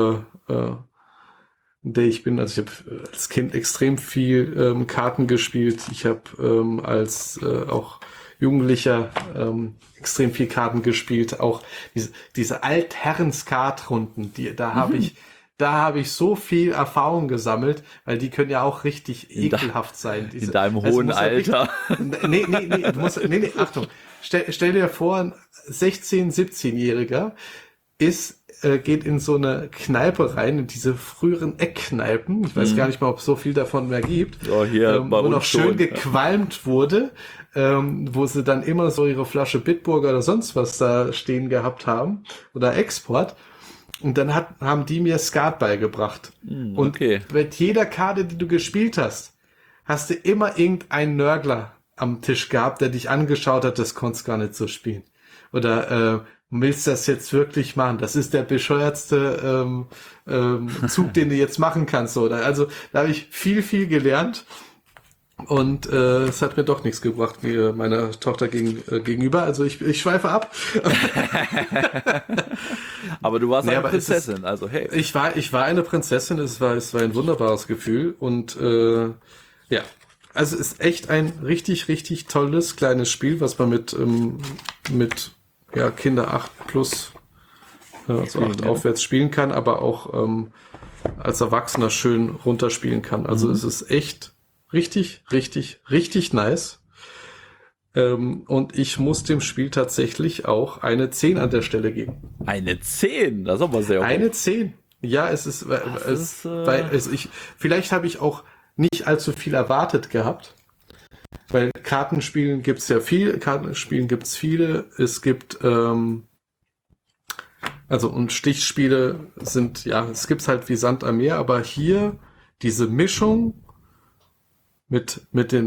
der ich bin, also ich habe als Kind extrem viel Karten gespielt. Ich habe als auch Jugendlicher extrem viel Karten gespielt. Auch diese Altherren-Skatrunden, da habe ich so viel Erfahrung gesammelt, weil die können ja auch richtig ekelhaft sein. In deinem hohen Alter. Nee, Achtung. Stell dir vor, ein 16-, 17-Jähriger geht in so eine Kneipe rein, in diese früheren Eckkneipen. Ich weiß gar nicht mal, ob es so viel davon mehr gibt. Oh, hier bei wo uns noch schön schon, gequalmt wurde, wo sie dann immer so ihre Flasche Bitburger oder sonst was da stehen gehabt haben oder Export. Und dann haben die mir Skat beigebracht. Und mit jeder Karte, die du gespielt hast, hast du immer irgendeinen Nörgler am Tisch gehabt, der dich angeschaut hat, das konntest gar nicht so spielen. Oder willst du das jetzt wirklich machen? Das ist der bescheuertste Zug, den du jetzt machen kannst. Oder also da habe ich viel gelernt. Und es hat mir doch nichts gebracht meiner Tochter gegenüber. Also ich schweife ab. Aber du warst eine Prinzessin, also hey. Ich war eine Prinzessin, es war ein wunderbares Gefühl. Und ja, also es ist echt ein richtig, richtig tolles kleines Spiel, was man mit Kinder 8 plus, also 8 aufwärts spielen kann, aber auch als Erwachsener schön runterspielen kann. Also es ist echt richtig, richtig, richtig nice. Und ich muss dem Spiel tatsächlich auch eine 10 an der Stelle geben. Eine 10? Das ist aber sehr hoch. Eine 10. Ja, vielleicht habe ich auch nicht allzu viel erwartet gehabt. Weil Kartenspielen gibt's ja viel, Kartenspielen gibt's viele. Es gibt, und Stichspiele sind, ja, es gibt's halt wie Sand am Meer, aber hier diese Mischung mit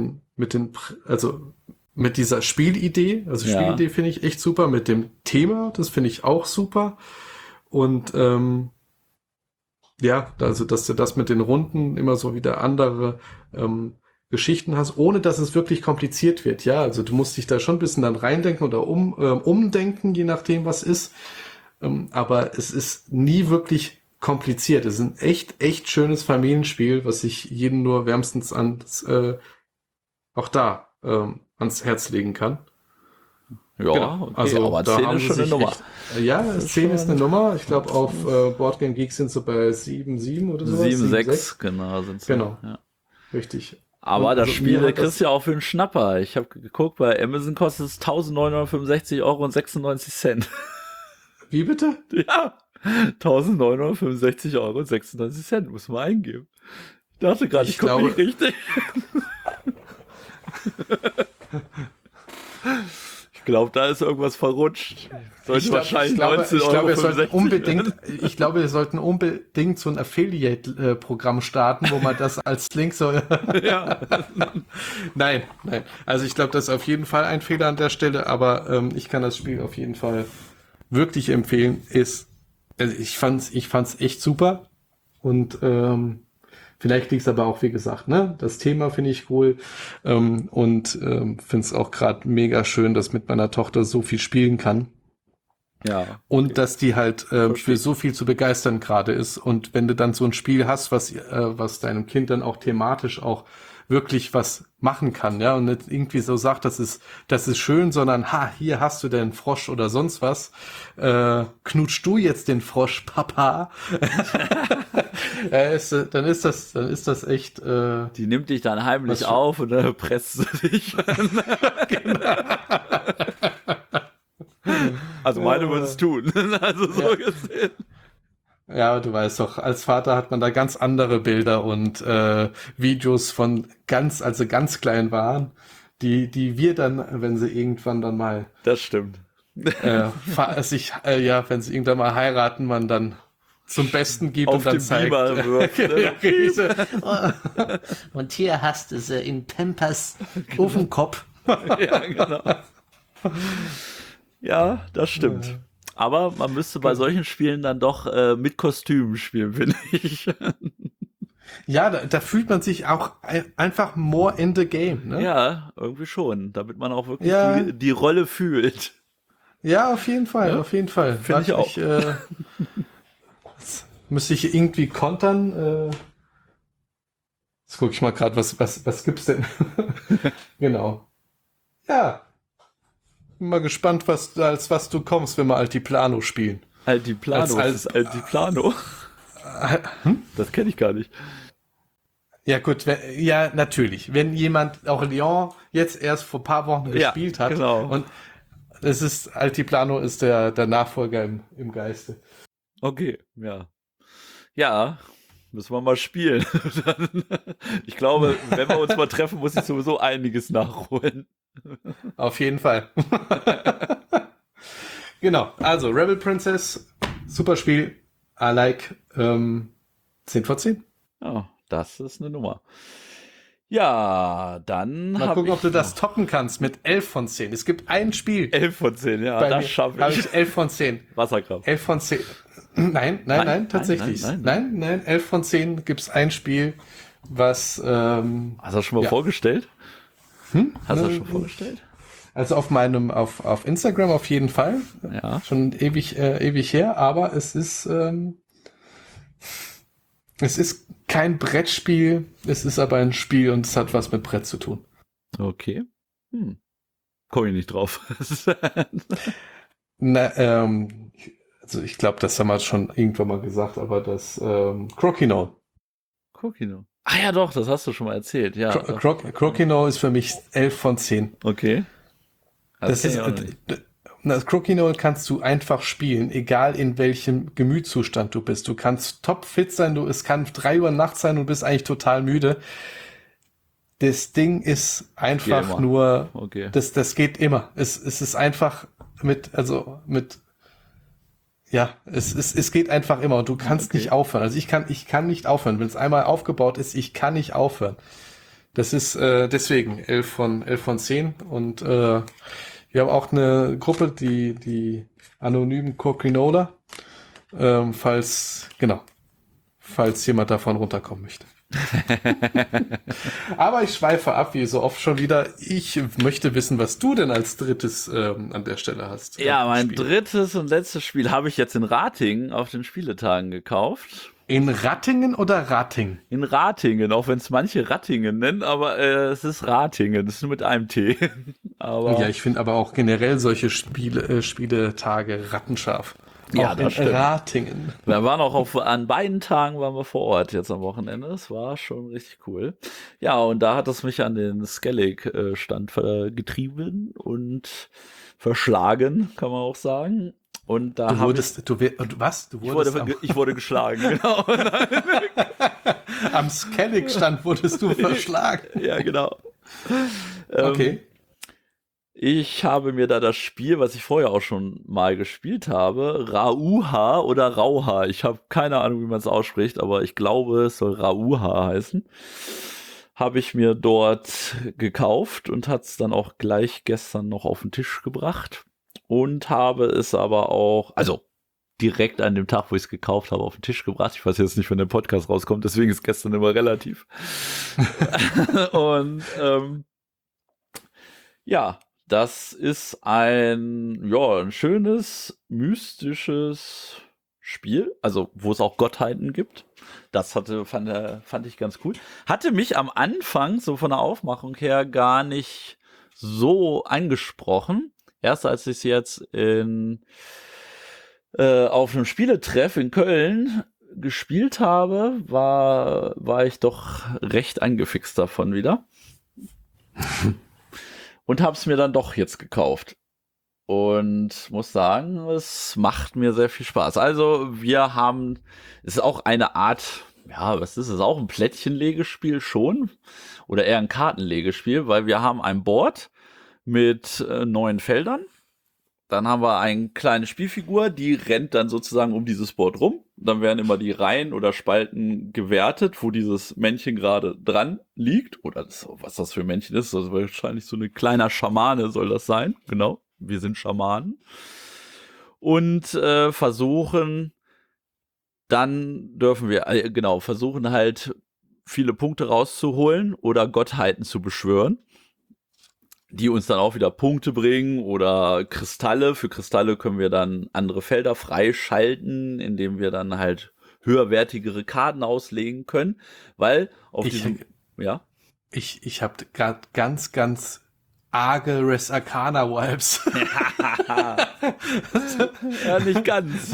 dieser Spielidee, also Spielidee finde ich echt super, mit dem Thema, das finde ich auch super. Und also dass du das mit den Runden immer so wieder andere Geschichten hast, ohne dass es wirklich kompliziert wird. Ja, also du musst dich da schon ein bisschen dann reindenken oder umdenken, je nachdem was ist. Aber es ist nie wirklich kompliziert. Es ist ein echt schönes Familienspiel, was ich jedem nur wärmstens ans Herz legen kann. Ja, genau. okay, also aber da 10 haben ist sie schon eine sich Nummer. 10 ist eine Nummer. Ich glaube, auf Boardgame Geek sind sie bei 7,7 oder so. 7,6, genau, sind sie. Genau. Ja. Richtig. Aber das also Spiel kriegst du ja auch für einen Schnapper. Ich habe geguckt, bei Amazon kostet es 1.965,96 €. Wie bitte? Ja, 1.965,96 €, muss man eingeben. Ich dachte gerade, ich komme nicht richtig. Ich glaube, da ist irgendwas verrutscht. Ich glaube, wir sollten unbedingt so ein Affiliate-Programm starten, wo man das als Link so... Ja. Nein. Also ich glaube, das ist auf jeden Fall ein Fehler an der Stelle, aber ich kann das Spiel auf jeden Fall wirklich empfehlen. Ich fand's echt super und vielleicht liegt es aber auch, wie gesagt, ne? Das Thema finde ich cool und finde es auch gerade mega schön, dass mit meiner Tochter so viel spielen kann. Ja. Und dass die halt für so viel zu begeistern gerade ist. Und wenn du dann so ein Spiel hast, was deinem Kind dann auch thematisch auch wirklich was machen kann, ja, und nicht irgendwie so sagt, das ist schön, sondern hier hast du den Frosch oder sonst was. Knutsch du jetzt den Frosch, Papa? Dann ist das echt. Die nimmt dich dann heimlich auf und dann presst sie dich an. Genau. meine würden es tun. Also so gesehen. Ja, du weißt doch, als Vater hat man da ganz andere Bilder und Videos von ganz klein waren, die wir dann, wenn sie irgendwann dann mal Das stimmt. wenn sie irgendwann mal heiraten, man dann zum Besten gibt Auf und dann dem zeigt. Beamer wirft, ne? Und hier hast du sie in Pampers auf dem Kopf. Ja, genau. Ja, das stimmt. Aber man müsste bei solchen Spielen dann doch mit Kostümen spielen, finde ich. Ja, da fühlt man sich auch einfach more in the game, ne? Ja, irgendwie schon, damit man auch wirklich Ja. die Rolle fühlt. Ja, auf jeden Fall, Ja, auf jeden Fall. finde ich auch. Müsste ich irgendwie kontern? Jetzt gucke ich mal gerade, was gibt's denn? Genau. Ja. Bin mal gespannt, als was du kommst, wenn wir Altiplano spielen. Altiplano, was ist Altiplano? Das kenne ich gar nicht. Ja gut, ja natürlich. Wenn jemand auch Lyon jetzt erst vor ein paar Wochen gespielt hat genau. und es ist Altiplano ist der Nachfolger im Geiste. Okay, ja. Ja, müssen wir mal spielen. Ich glaube, wenn wir uns mal treffen, muss ich sowieso einiges nachholen. Auf jeden Fall. Genau, also Rebel Princess, super Spiel, I like, 10 von 10. Ja, das ist eine Nummer. Ja, dann mal gucken, ob du das toppen kannst mit 11 von 10. Es gibt ein Spiel. 11 von 10, ja, Bei das mir schaffe habe ich. ich 11 von 10. Wasserkraft. 11 von 10. Nein, tatsächlich. Nein, 11 von 10 gibt's ein Spiel, was... Hast du das schon mal vorgestellt? Hast du das schon vorgestellt? Also auf Instagram auf jeden Fall. Ja. Schon ewig her, aber es ist kein Brettspiel, es ist aber ein Spiel und es hat was mit Brett zu tun. Okay. Komme ich nicht drauf. Also ich glaube, das haben wir schon irgendwann mal gesagt, aber das Crokinole. Crokinole. Ah ja, doch, das hast du schon mal erzählt. Ja. Crokinole ist für mich 11 von 10. Okay. Das Crokinole kannst du einfach spielen, egal in welchem Gemütszustand du bist. Du kannst topfit sein, es kann 3 Uhr nachts sein und du bist eigentlich total müde. Das Ding ist einfach nur, okay. Das geht immer. Es ist einfach es geht einfach immer und du kannst nicht aufhören. Also ich kann nicht aufhören. Wenn es einmal aufgebaut ist, ich kann nicht aufhören. Das ist deswegen 11 von 10 und wir haben auch eine Gruppe, die anonymen Crokinole, falls jemand davon runterkommen möchte. Aber ich schweife ab, wie so oft schon wieder. Ich möchte wissen, was du denn als drittes an der Stelle hast. Ja, mein drittes und letztes Spiel habe ich jetzt in Ratingen auf den Spieletagen gekauft. In Rattingen oder Rating? In Ratingen, auch wenn es manche Rattingen nennen, aber es ist Ratingen, das ist nur mit einem T. Aber ja, ich finde aber auch generell solche Spieletage rattenscharf. Ja, auch das in stimmt. Ratingen. Wir waren auch an beiden Tagen waren wir vor Ort jetzt am Wochenende. Es war schon richtig cool. Ja, und da hat es mich an den Skellig-Stand getrieben und verschlagen, kann man auch sagen. Und da ich wurde geschlagen, genau. Am Skellig-Stand wurdest du verschlagen. Ja, genau. Okay. Ich habe mir da das Spiel, was ich vorher auch schon mal gespielt habe, Rauha oder Rauha. Ich habe keine Ahnung, wie man es ausspricht, aber ich glaube, es soll Rauha heißen. Habe ich mir dort gekauft und hat es dann auch gleich gestern noch auf den Tisch gebracht. Und habe es aber auch, also direkt an dem Tag, wo ich es gekauft habe, auf den Tisch gebracht. Ich weiß jetzt nicht, wenn der Podcast rauskommt, deswegen ist gestern immer relativ. Und ja, das ist ein schönes, mystisches Spiel, also wo es auch Gottheiten gibt. Das fand ich ganz cool. Hatte mich am Anfang, so von der Aufmachung her, gar nicht so angesprochen. Erst als ich es jetzt auf einem Spieletreff in Köln gespielt habe, war ich doch recht angefixt davon wieder. Und habe es mir dann doch jetzt gekauft. Und muss sagen, es macht mir sehr viel Spaß. Also es ist auch eine Art, ja, was ist es, auch ein Plättchenlegespiel schon? Oder eher ein Kartenlegespiel, weil wir haben ein Board mit 9 Feldern. Dann haben wir eine kleine Spielfigur, die rennt dann sozusagen um dieses Board rum. Dann werden immer die Reihen oder Spalten gewertet, wo dieses Männchen gerade dran liegt. Oder was das für ein Männchen ist. Das ist wahrscheinlich so ein kleiner Schamane soll das sein. Genau, wir sind Schamanen. Und versuchen versuchen halt viele Punkte rauszuholen oder Gottheiten zu beschwören, die uns dann auch wieder Punkte bringen oder Kristalle. Für Kristalle können wir dann andere Felder freischalten, indem wir dann halt höherwertigere Karten auslegen können, weil auf diesem, ja. Ich habe gerade ganz, ganz arge Res Arcana Vibes. Ja, nicht ganz.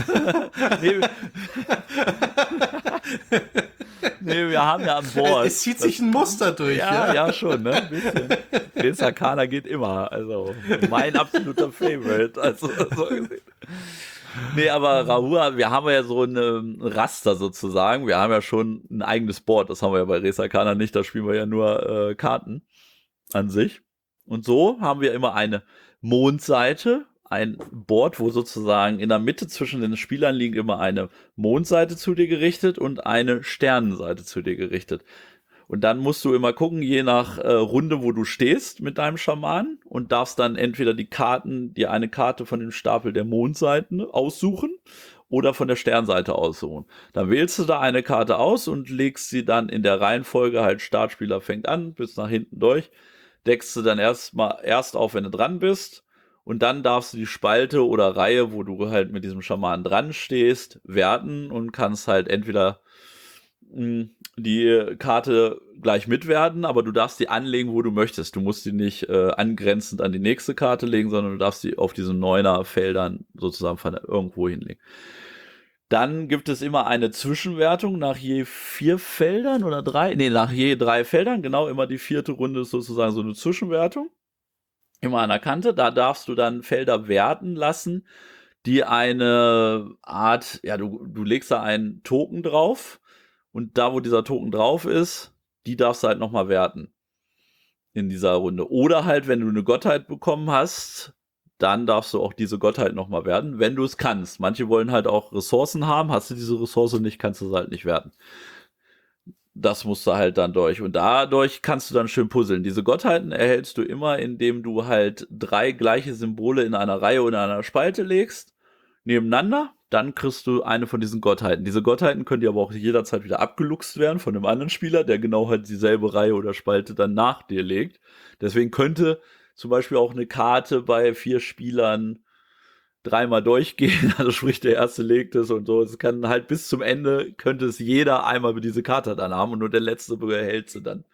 Nee, wir haben ja an Bord. Es zieht sich ein Muster durch, ja? Ja, schon, ne? Ein bisschen. Res Arcana geht immer. Also, mein absoluter Favorite. Also, so gesehen. Nee, aber Rahua, wir haben ja so ein Raster sozusagen. Wir haben ja schon ein eigenes Board. Das haben wir ja bei Res Arcana nicht. Da spielen wir ja nur Karten an sich. Und so haben wir immer eine Mondseite, ein Board, wo sozusagen in der Mitte zwischen den Spielern liegt immer eine Mondseite zu dir gerichtet und eine Sternenseite zu dir gerichtet. Und dann musst du immer gucken, je nach Runde, wo du stehst mit deinem Schaman und darfst dann entweder dir eine Karte von dem Stapel der Mondseiten aussuchen oder von der Sternseite aussuchen. Dann wählst du da eine Karte aus und legst sie dann in der Reihenfolge, halt Startspieler fängt an, bis nach hinten durch, deckst du dann erst auf, wenn du dran bist. Und dann darfst du die Spalte oder Reihe, wo du halt mit diesem Schaman dran stehst, werten und kannst halt entweder die Karte gleich mitwerten, aber du darfst die anlegen, wo du möchtest. Du musst die nicht angrenzend an die nächste Karte legen, sondern du darfst die auf diesen Neuner-Feldern sozusagen von irgendwo hinlegen. Dann gibt es immer eine Zwischenwertung nach je 4 Feldern oder 3. Nee, nach je 3 Feldern. Genau, immer die 4. Runde ist sozusagen so eine Zwischenwertung. Immer an der Kante. Da darfst du dann Felder werten lassen, die eine Art, ja, du legst da einen Token drauf und da, wo dieser Token drauf ist, die darfst du halt nochmal werten in dieser Runde. Oder halt, wenn du eine Gottheit bekommen hast, dann darfst du auch diese Gottheit nochmal werten, wenn du es kannst. Manche wollen halt auch Ressourcen haben. Hast du diese Ressource nicht, kannst du es halt nicht werten. Das musst du halt dann durch. Und dadurch kannst du dann schön puzzeln. Diese Gottheiten erhältst du immer, indem du halt 3 gleiche Symbole in einer Reihe oder einer Spalte legst, nebeneinander. Dann kriegst du eine von diesen Gottheiten. Diese Gottheiten können dir aber auch jederzeit wieder abgeluchst werden von einem anderen Spieler, der genau halt dieselbe Reihe oder Spalte dann nach dir legt. Deswegen könnte zum Beispiel auch eine Karte bei 4 Spielern 3-mal durchgehen, also sprich der erste legt es und so. Es kann halt bis zum Ende, könnte es jeder einmal mit diese Karte dann haben und nur der letzte behält sie dann.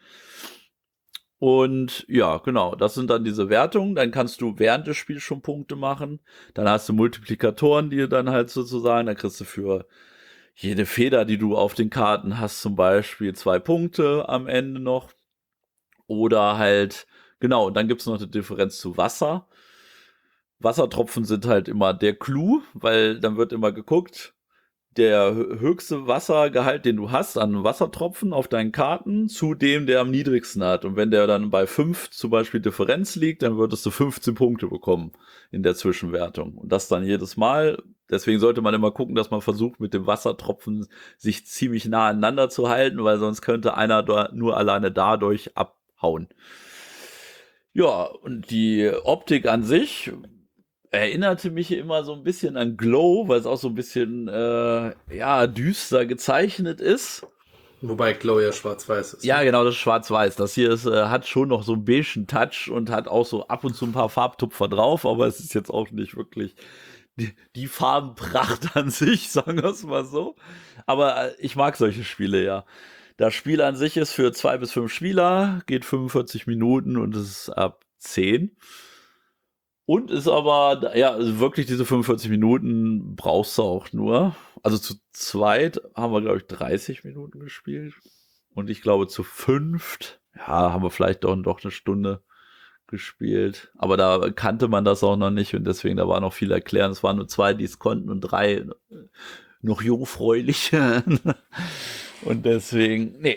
Und ja, genau, das sind dann diese Wertungen. Dann kannst du während des Spiels schon Punkte machen. Dann hast du Multiplikatoren, die dann halt sozusagen, da kriegst du für jede Feder, die du auf den Karten hast, zum Beispiel 2 Punkte am Ende noch. Oder halt, genau, und dann gibt es noch eine Differenz zu Wasser. Wassertropfen sind halt immer der Clou, weil dann wird immer geguckt, der höchste Wassergehalt, den du hast an Wassertropfen auf deinen Karten, zu dem, der am niedrigsten hat. Und wenn der dann bei 5 zum Beispiel Differenz liegt, dann würdest du 15 Punkte bekommen in der Zwischenwertung. Und das dann jedes Mal. Deswegen sollte man immer gucken, dass man versucht, mit dem Wassertropfen sich ziemlich nah aneinander zu halten, weil sonst könnte einer nur alleine dadurch abhauen. Ja, und die Optik an sich erinnerte mich immer so ein bisschen an Glow, weil es auch so ein bisschen düster gezeichnet ist. Wobei Glow ja schwarz-weiß ist. Ja, genau, das ist schwarz-weiß. Das hier hat schon noch so einen beigen Touch und hat auch so ab und zu ein paar Farbtupfer drauf, aber es ist jetzt auch nicht wirklich die Farbenpracht an sich, sagen wir es mal so. Aber ich mag solche Spiele, ja. Das Spiel an sich ist für 2 bis 5 Spieler, geht 45 Minuten und es ist ab 10. Und ist aber, ja, also wirklich diese 45 Minuten brauchst du auch nur. Also zu zweit haben wir, glaube ich, 30 Minuten gespielt. Und ich glaube, zu 5, ja, haben wir vielleicht doch eine Stunde gespielt. Aber da kannte man das auch noch nicht und deswegen, da war noch viel erklären. Es waren nur 2, die es konnten und 3 noch jungfräuliche. Und deswegen, nee.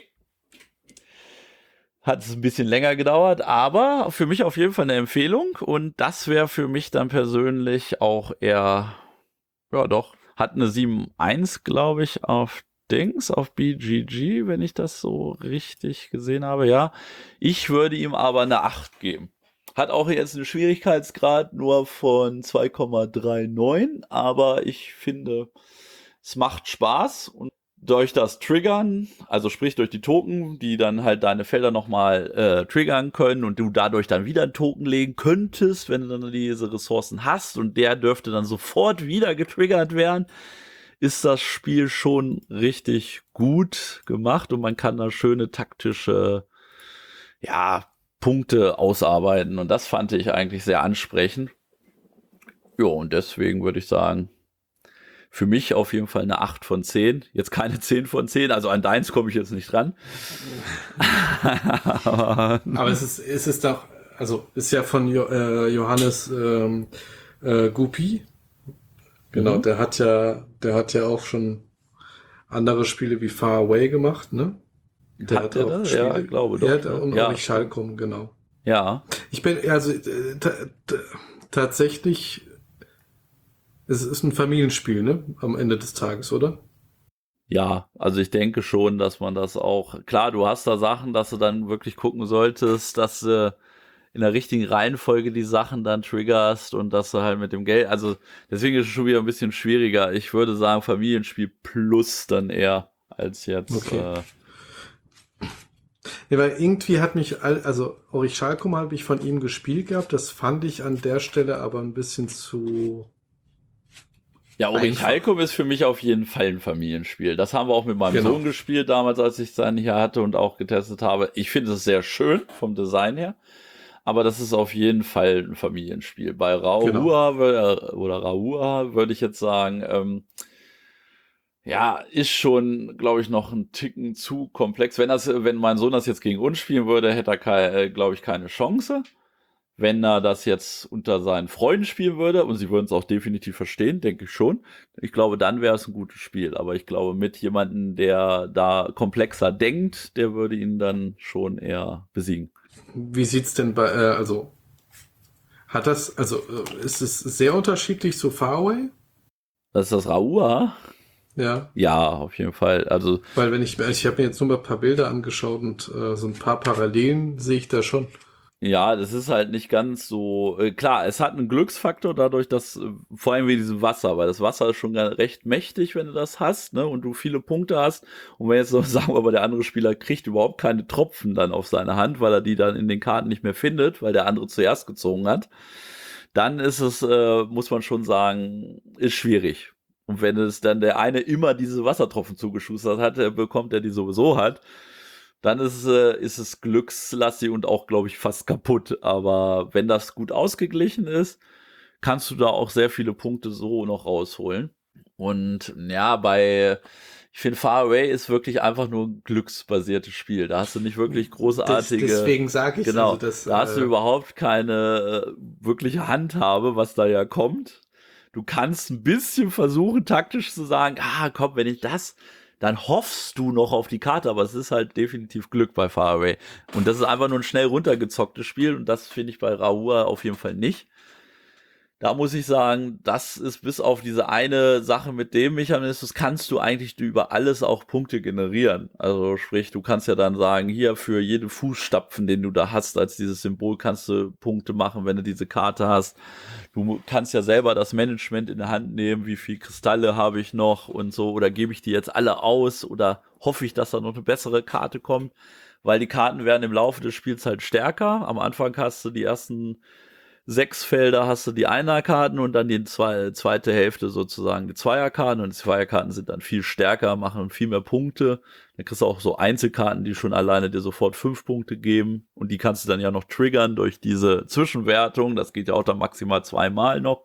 Hat es ein bisschen länger gedauert, aber für mich auf jeden Fall eine Empfehlung. Und das wäre für mich dann persönlich auch eher, ja doch, hat eine 7.1, glaube ich, auf BGG, wenn ich das so richtig gesehen habe, ja. Ich würde ihm aber eine 8 geben. Hat auch jetzt einen Schwierigkeitsgrad nur von 2,39, aber ich finde, es macht Spaß und durch das Triggern, also sprich durch die Token, die dann halt deine Felder nochmal triggern können und du dadurch dann wieder einen Token legen könntest, wenn du dann diese Ressourcen hast und der dürfte dann sofort wieder getriggert werden, ist das Spiel schon richtig gut gemacht und man kann da schöne taktische, ja, Punkte ausarbeiten und das fand ich eigentlich sehr ansprechend. Ja, und deswegen würde ich sagen, für mich auf jeden Fall eine 8 von 10. Jetzt keine 10 von 10, also an deins komme ich jetzt nicht dran. Aber es ist doch, also ist ja von Johannes Gupi. Genau, der hat ja auch schon andere Spiele wie Far Away gemacht, ne? Der hat auch das? Spiele, Ja, glaube doch. Ja, und ja. auch Schalkom, genau. Ja. Ich bin, also tatsächlich, es ist ein Familienspiel, ne? Am Ende des Tages, oder? Ja, also ich denke schon, dass man das auch, klar, du hast da Sachen, dass du dann wirklich gucken solltest, dass du in der richtigen Reihenfolge die Sachen dann triggerst und dass du halt mit dem Geld, also deswegen ist es schon wieder ein bisschen schwieriger. Ich würde sagen Familienspiel plus dann eher als jetzt. Okay. Ja, weil irgendwie hat mich, also Orichalkum habe ich von ihm gespielt gehabt, das fand ich an der Stelle aber ein bisschen zu... Ja, Orichalkum ist für mich auf jeden Fall ein Familienspiel. Das haben wir auch mit meinem Sohn gespielt damals, als ich seinen hier hatte und auch getestet habe. Ich finde es sehr schön vom Design her, aber das ist auf jeden Fall ein Familienspiel. Bei Rahua oder Rahua würde ich jetzt sagen, ja, ist schon, glaube ich, noch ein Ticken zu komplex. Wenn mein Sohn das jetzt gegen uns spielen würde, hätte er, glaube ich, keine Chance. Wenn er das jetzt unter seinen Freunden spielen würde, und sie würden es auch definitiv verstehen, denke ich schon, ich glaube, dann wäre es ein gutes Spiel. Aber ich glaube, mit jemandem, der da komplexer denkt, der würde ihn dann schon eher besiegen. Wie sieht's denn bei, ist es sehr unterschiedlich zu Far Away? Das ist das Rahua? Ja. Ja, auf jeden Fall. Also, weil ich habe mir jetzt nur mal ein paar Bilder angeschaut und so ein paar Parallelen sehe ich da schon. Ja, das ist halt nicht ganz so, klar, es hat einen Glücksfaktor dadurch, dass, vor allem wie diesem Wasser, weil das Wasser ist schon recht mächtig, wenn du das hast, ne, und du viele Punkte hast, und wenn jetzt noch, sagen wir mal, der andere Spieler kriegt überhaupt keine Tropfen dann auf seine Hand, weil er die dann in den Karten nicht mehr findet, weil der andere zuerst gezogen hat, dann ist es, muss man schon sagen, ist schwierig. Und wenn es dann der eine immer diese Wassertropfen zugeschustert hat, bekommt er die sowieso hat, dann ist es glückslastig und auch, glaube ich, fast kaputt. Aber wenn das gut ausgeglichen ist, kannst du da auch sehr viele Punkte so noch rausholen. Und ja, ich finde, Far Away ist wirklich einfach nur ein glücksbasiertes Spiel. Da hast du nicht wirklich großartige... Deswegen sage ich, genau, also da hast du überhaupt keine wirkliche Handhabe, was da ja kommt. Du kannst ein bisschen versuchen, taktisch zu sagen, komm, wenn ich das... dann hoffst du noch auf die Karte, aber es ist halt definitiv Glück bei Far Away. Und das ist einfach nur ein schnell runtergezocktes Spiel und das finde ich bei Rahua auf jeden Fall nicht. Da muss ich sagen, das ist bis auf diese eine Sache mit dem Mechanismus, kannst du eigentlich über alles auch Punkte generieren. Also sprich, du kannst ja dann sagen, hier für jeden Fußstapfen, den du da hast als dieses Symbol, kannst du Punkte machen, wenn du diese Karte hast. Du kannst ja selber das Management in der Hand nehmen, wie viel Kristalle habe ich noch und so, oder gebe ich die jetzt alle aus oder hoffe ich, dass da noch eine bessere Karte kommt, weil die Karten werden im Laufe des Spiels halt stärker. Am Anfang hast du die ersten 6 Felder, hast du die Einerkarten und dann die zweite Hälfte sozusagen die Zweierkarten und die Zweierkarten sind dann viel stärker, machen viel mehr Punkte. Dann kriegst du auch so Einzelkarten, die schon alleine dir sofort 5 Punkte geben und die kannst du dann ja noch triggern durch diese Zwischenwertung. Das geht ja auch dann maximal 2-mal noch.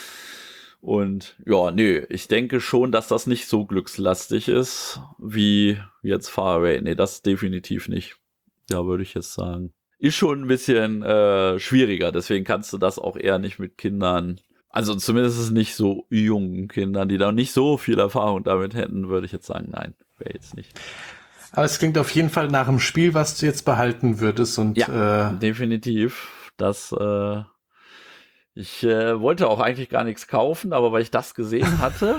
Und ja, ich denke schon, dass das nicht so glückslastig ist wie jetzt Far Away. Nee, das definitiv nicht. Ja, würde ich jetzt sagen. ist schon ein bisschen schwieriger. Deswegen kannst du das auch eher nicht mit Kindern, also zumindest nicht so jungen Kindern, die da nicht so viel Erfahrung damit hätten, würde ich jetzt sagen, nein, wäre jetzt nicht. Aber es klingt auf jeden Fall nach einem Spiel, was du jetzt behalten würdest. Und ja, definitiv. Ich wollte auch eigentlich gar nichts kaufen, aber weil ich das gesehen hatte,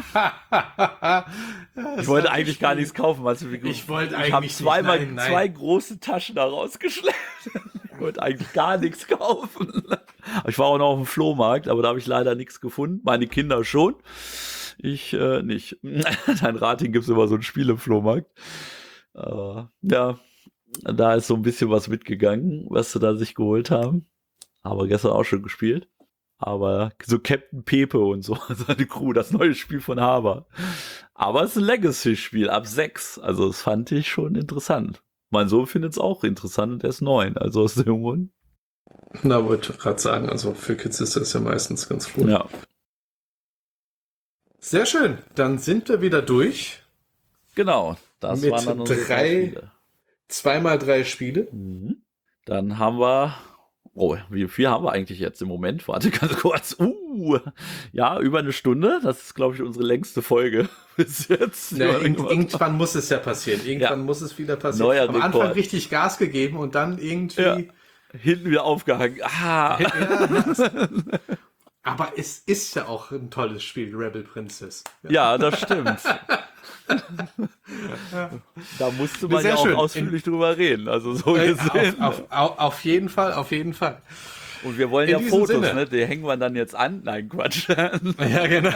ich wollte eigentlich gar nichts kaufen. Also ich wollte ich habe eigentlich zwei große Taschen da rausgeschleppt. Ich wollte eigentlich gar nichts kaufen. Ich war auch noch auf dem Flohmarkt, aber da habe ich leider nichts gefunden. Meine Kinder schon. Ich nicht. Dein Rating gibt es immer so ein Spiel im Flohmarkt. Ja, da ist so ein bisschen was mitgegangen, was sie da sich geholt haben. Aber gestern auch schon gespielt. Aber so Captain Pepe und so, seine Crew, das neue Spiel von Haber. Aber es ist ein Legacy-Spiel ab 6. Also das fand ich schon interessant. Mein Sohn findet es auch interessant und er ist 9. Also aus dem Grund. Na, wollte ich gerade sagen, also für Kids ist das ja meistens ganz gut. Ja. Sehr schön, dann sind wir wieder durch. Genau, das mit waren dann unsere 2x3 Spiele. Mhm. Dann haben wir, wie viel haben wir eigentlich jetzt im Moment? Warte ganz kurz. Ja, über eine Stunde. Das ist, glaube ich, unsere längste Folge bis jetzt. Ja, irgendwann muss es ja passieren. Irgendwann muss es wieder passieren. Neuer Am Anfang richtig Gas gegeben und dann irgendwie... Ja. Hinten wieder aufgehangen. Ja, aber es ist ja auch ein tolles Spiel, Rebel Princess. Ja, das stimmt. Da musste man ja auch ausführlich drüber reden. Also so gesehen. Auf jeden Fall, auf jeden Fall. Und wir wollen ja Fotos, ne? Die hängen wir dann jetzt an. Nein, Quatsch. Ja, genau.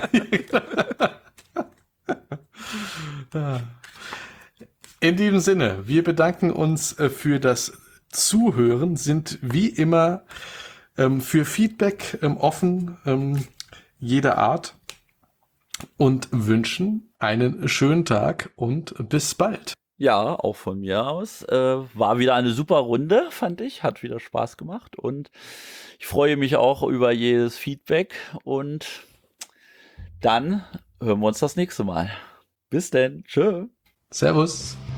In diesem Sinne, wir bedanken uns für das Zuhören, sind wie immer für Feedback offen, jeder Art, und wünschen einen schönen Tag und bis bald. Ja, auch von mir aus. War wieder eine super Runde, fand ich. Hat wieder Spaß gemacht und ich freue mich auch über jedes Feedback und dann hören wir uns das nächste Mal. Bis denn. Tschö. Servus.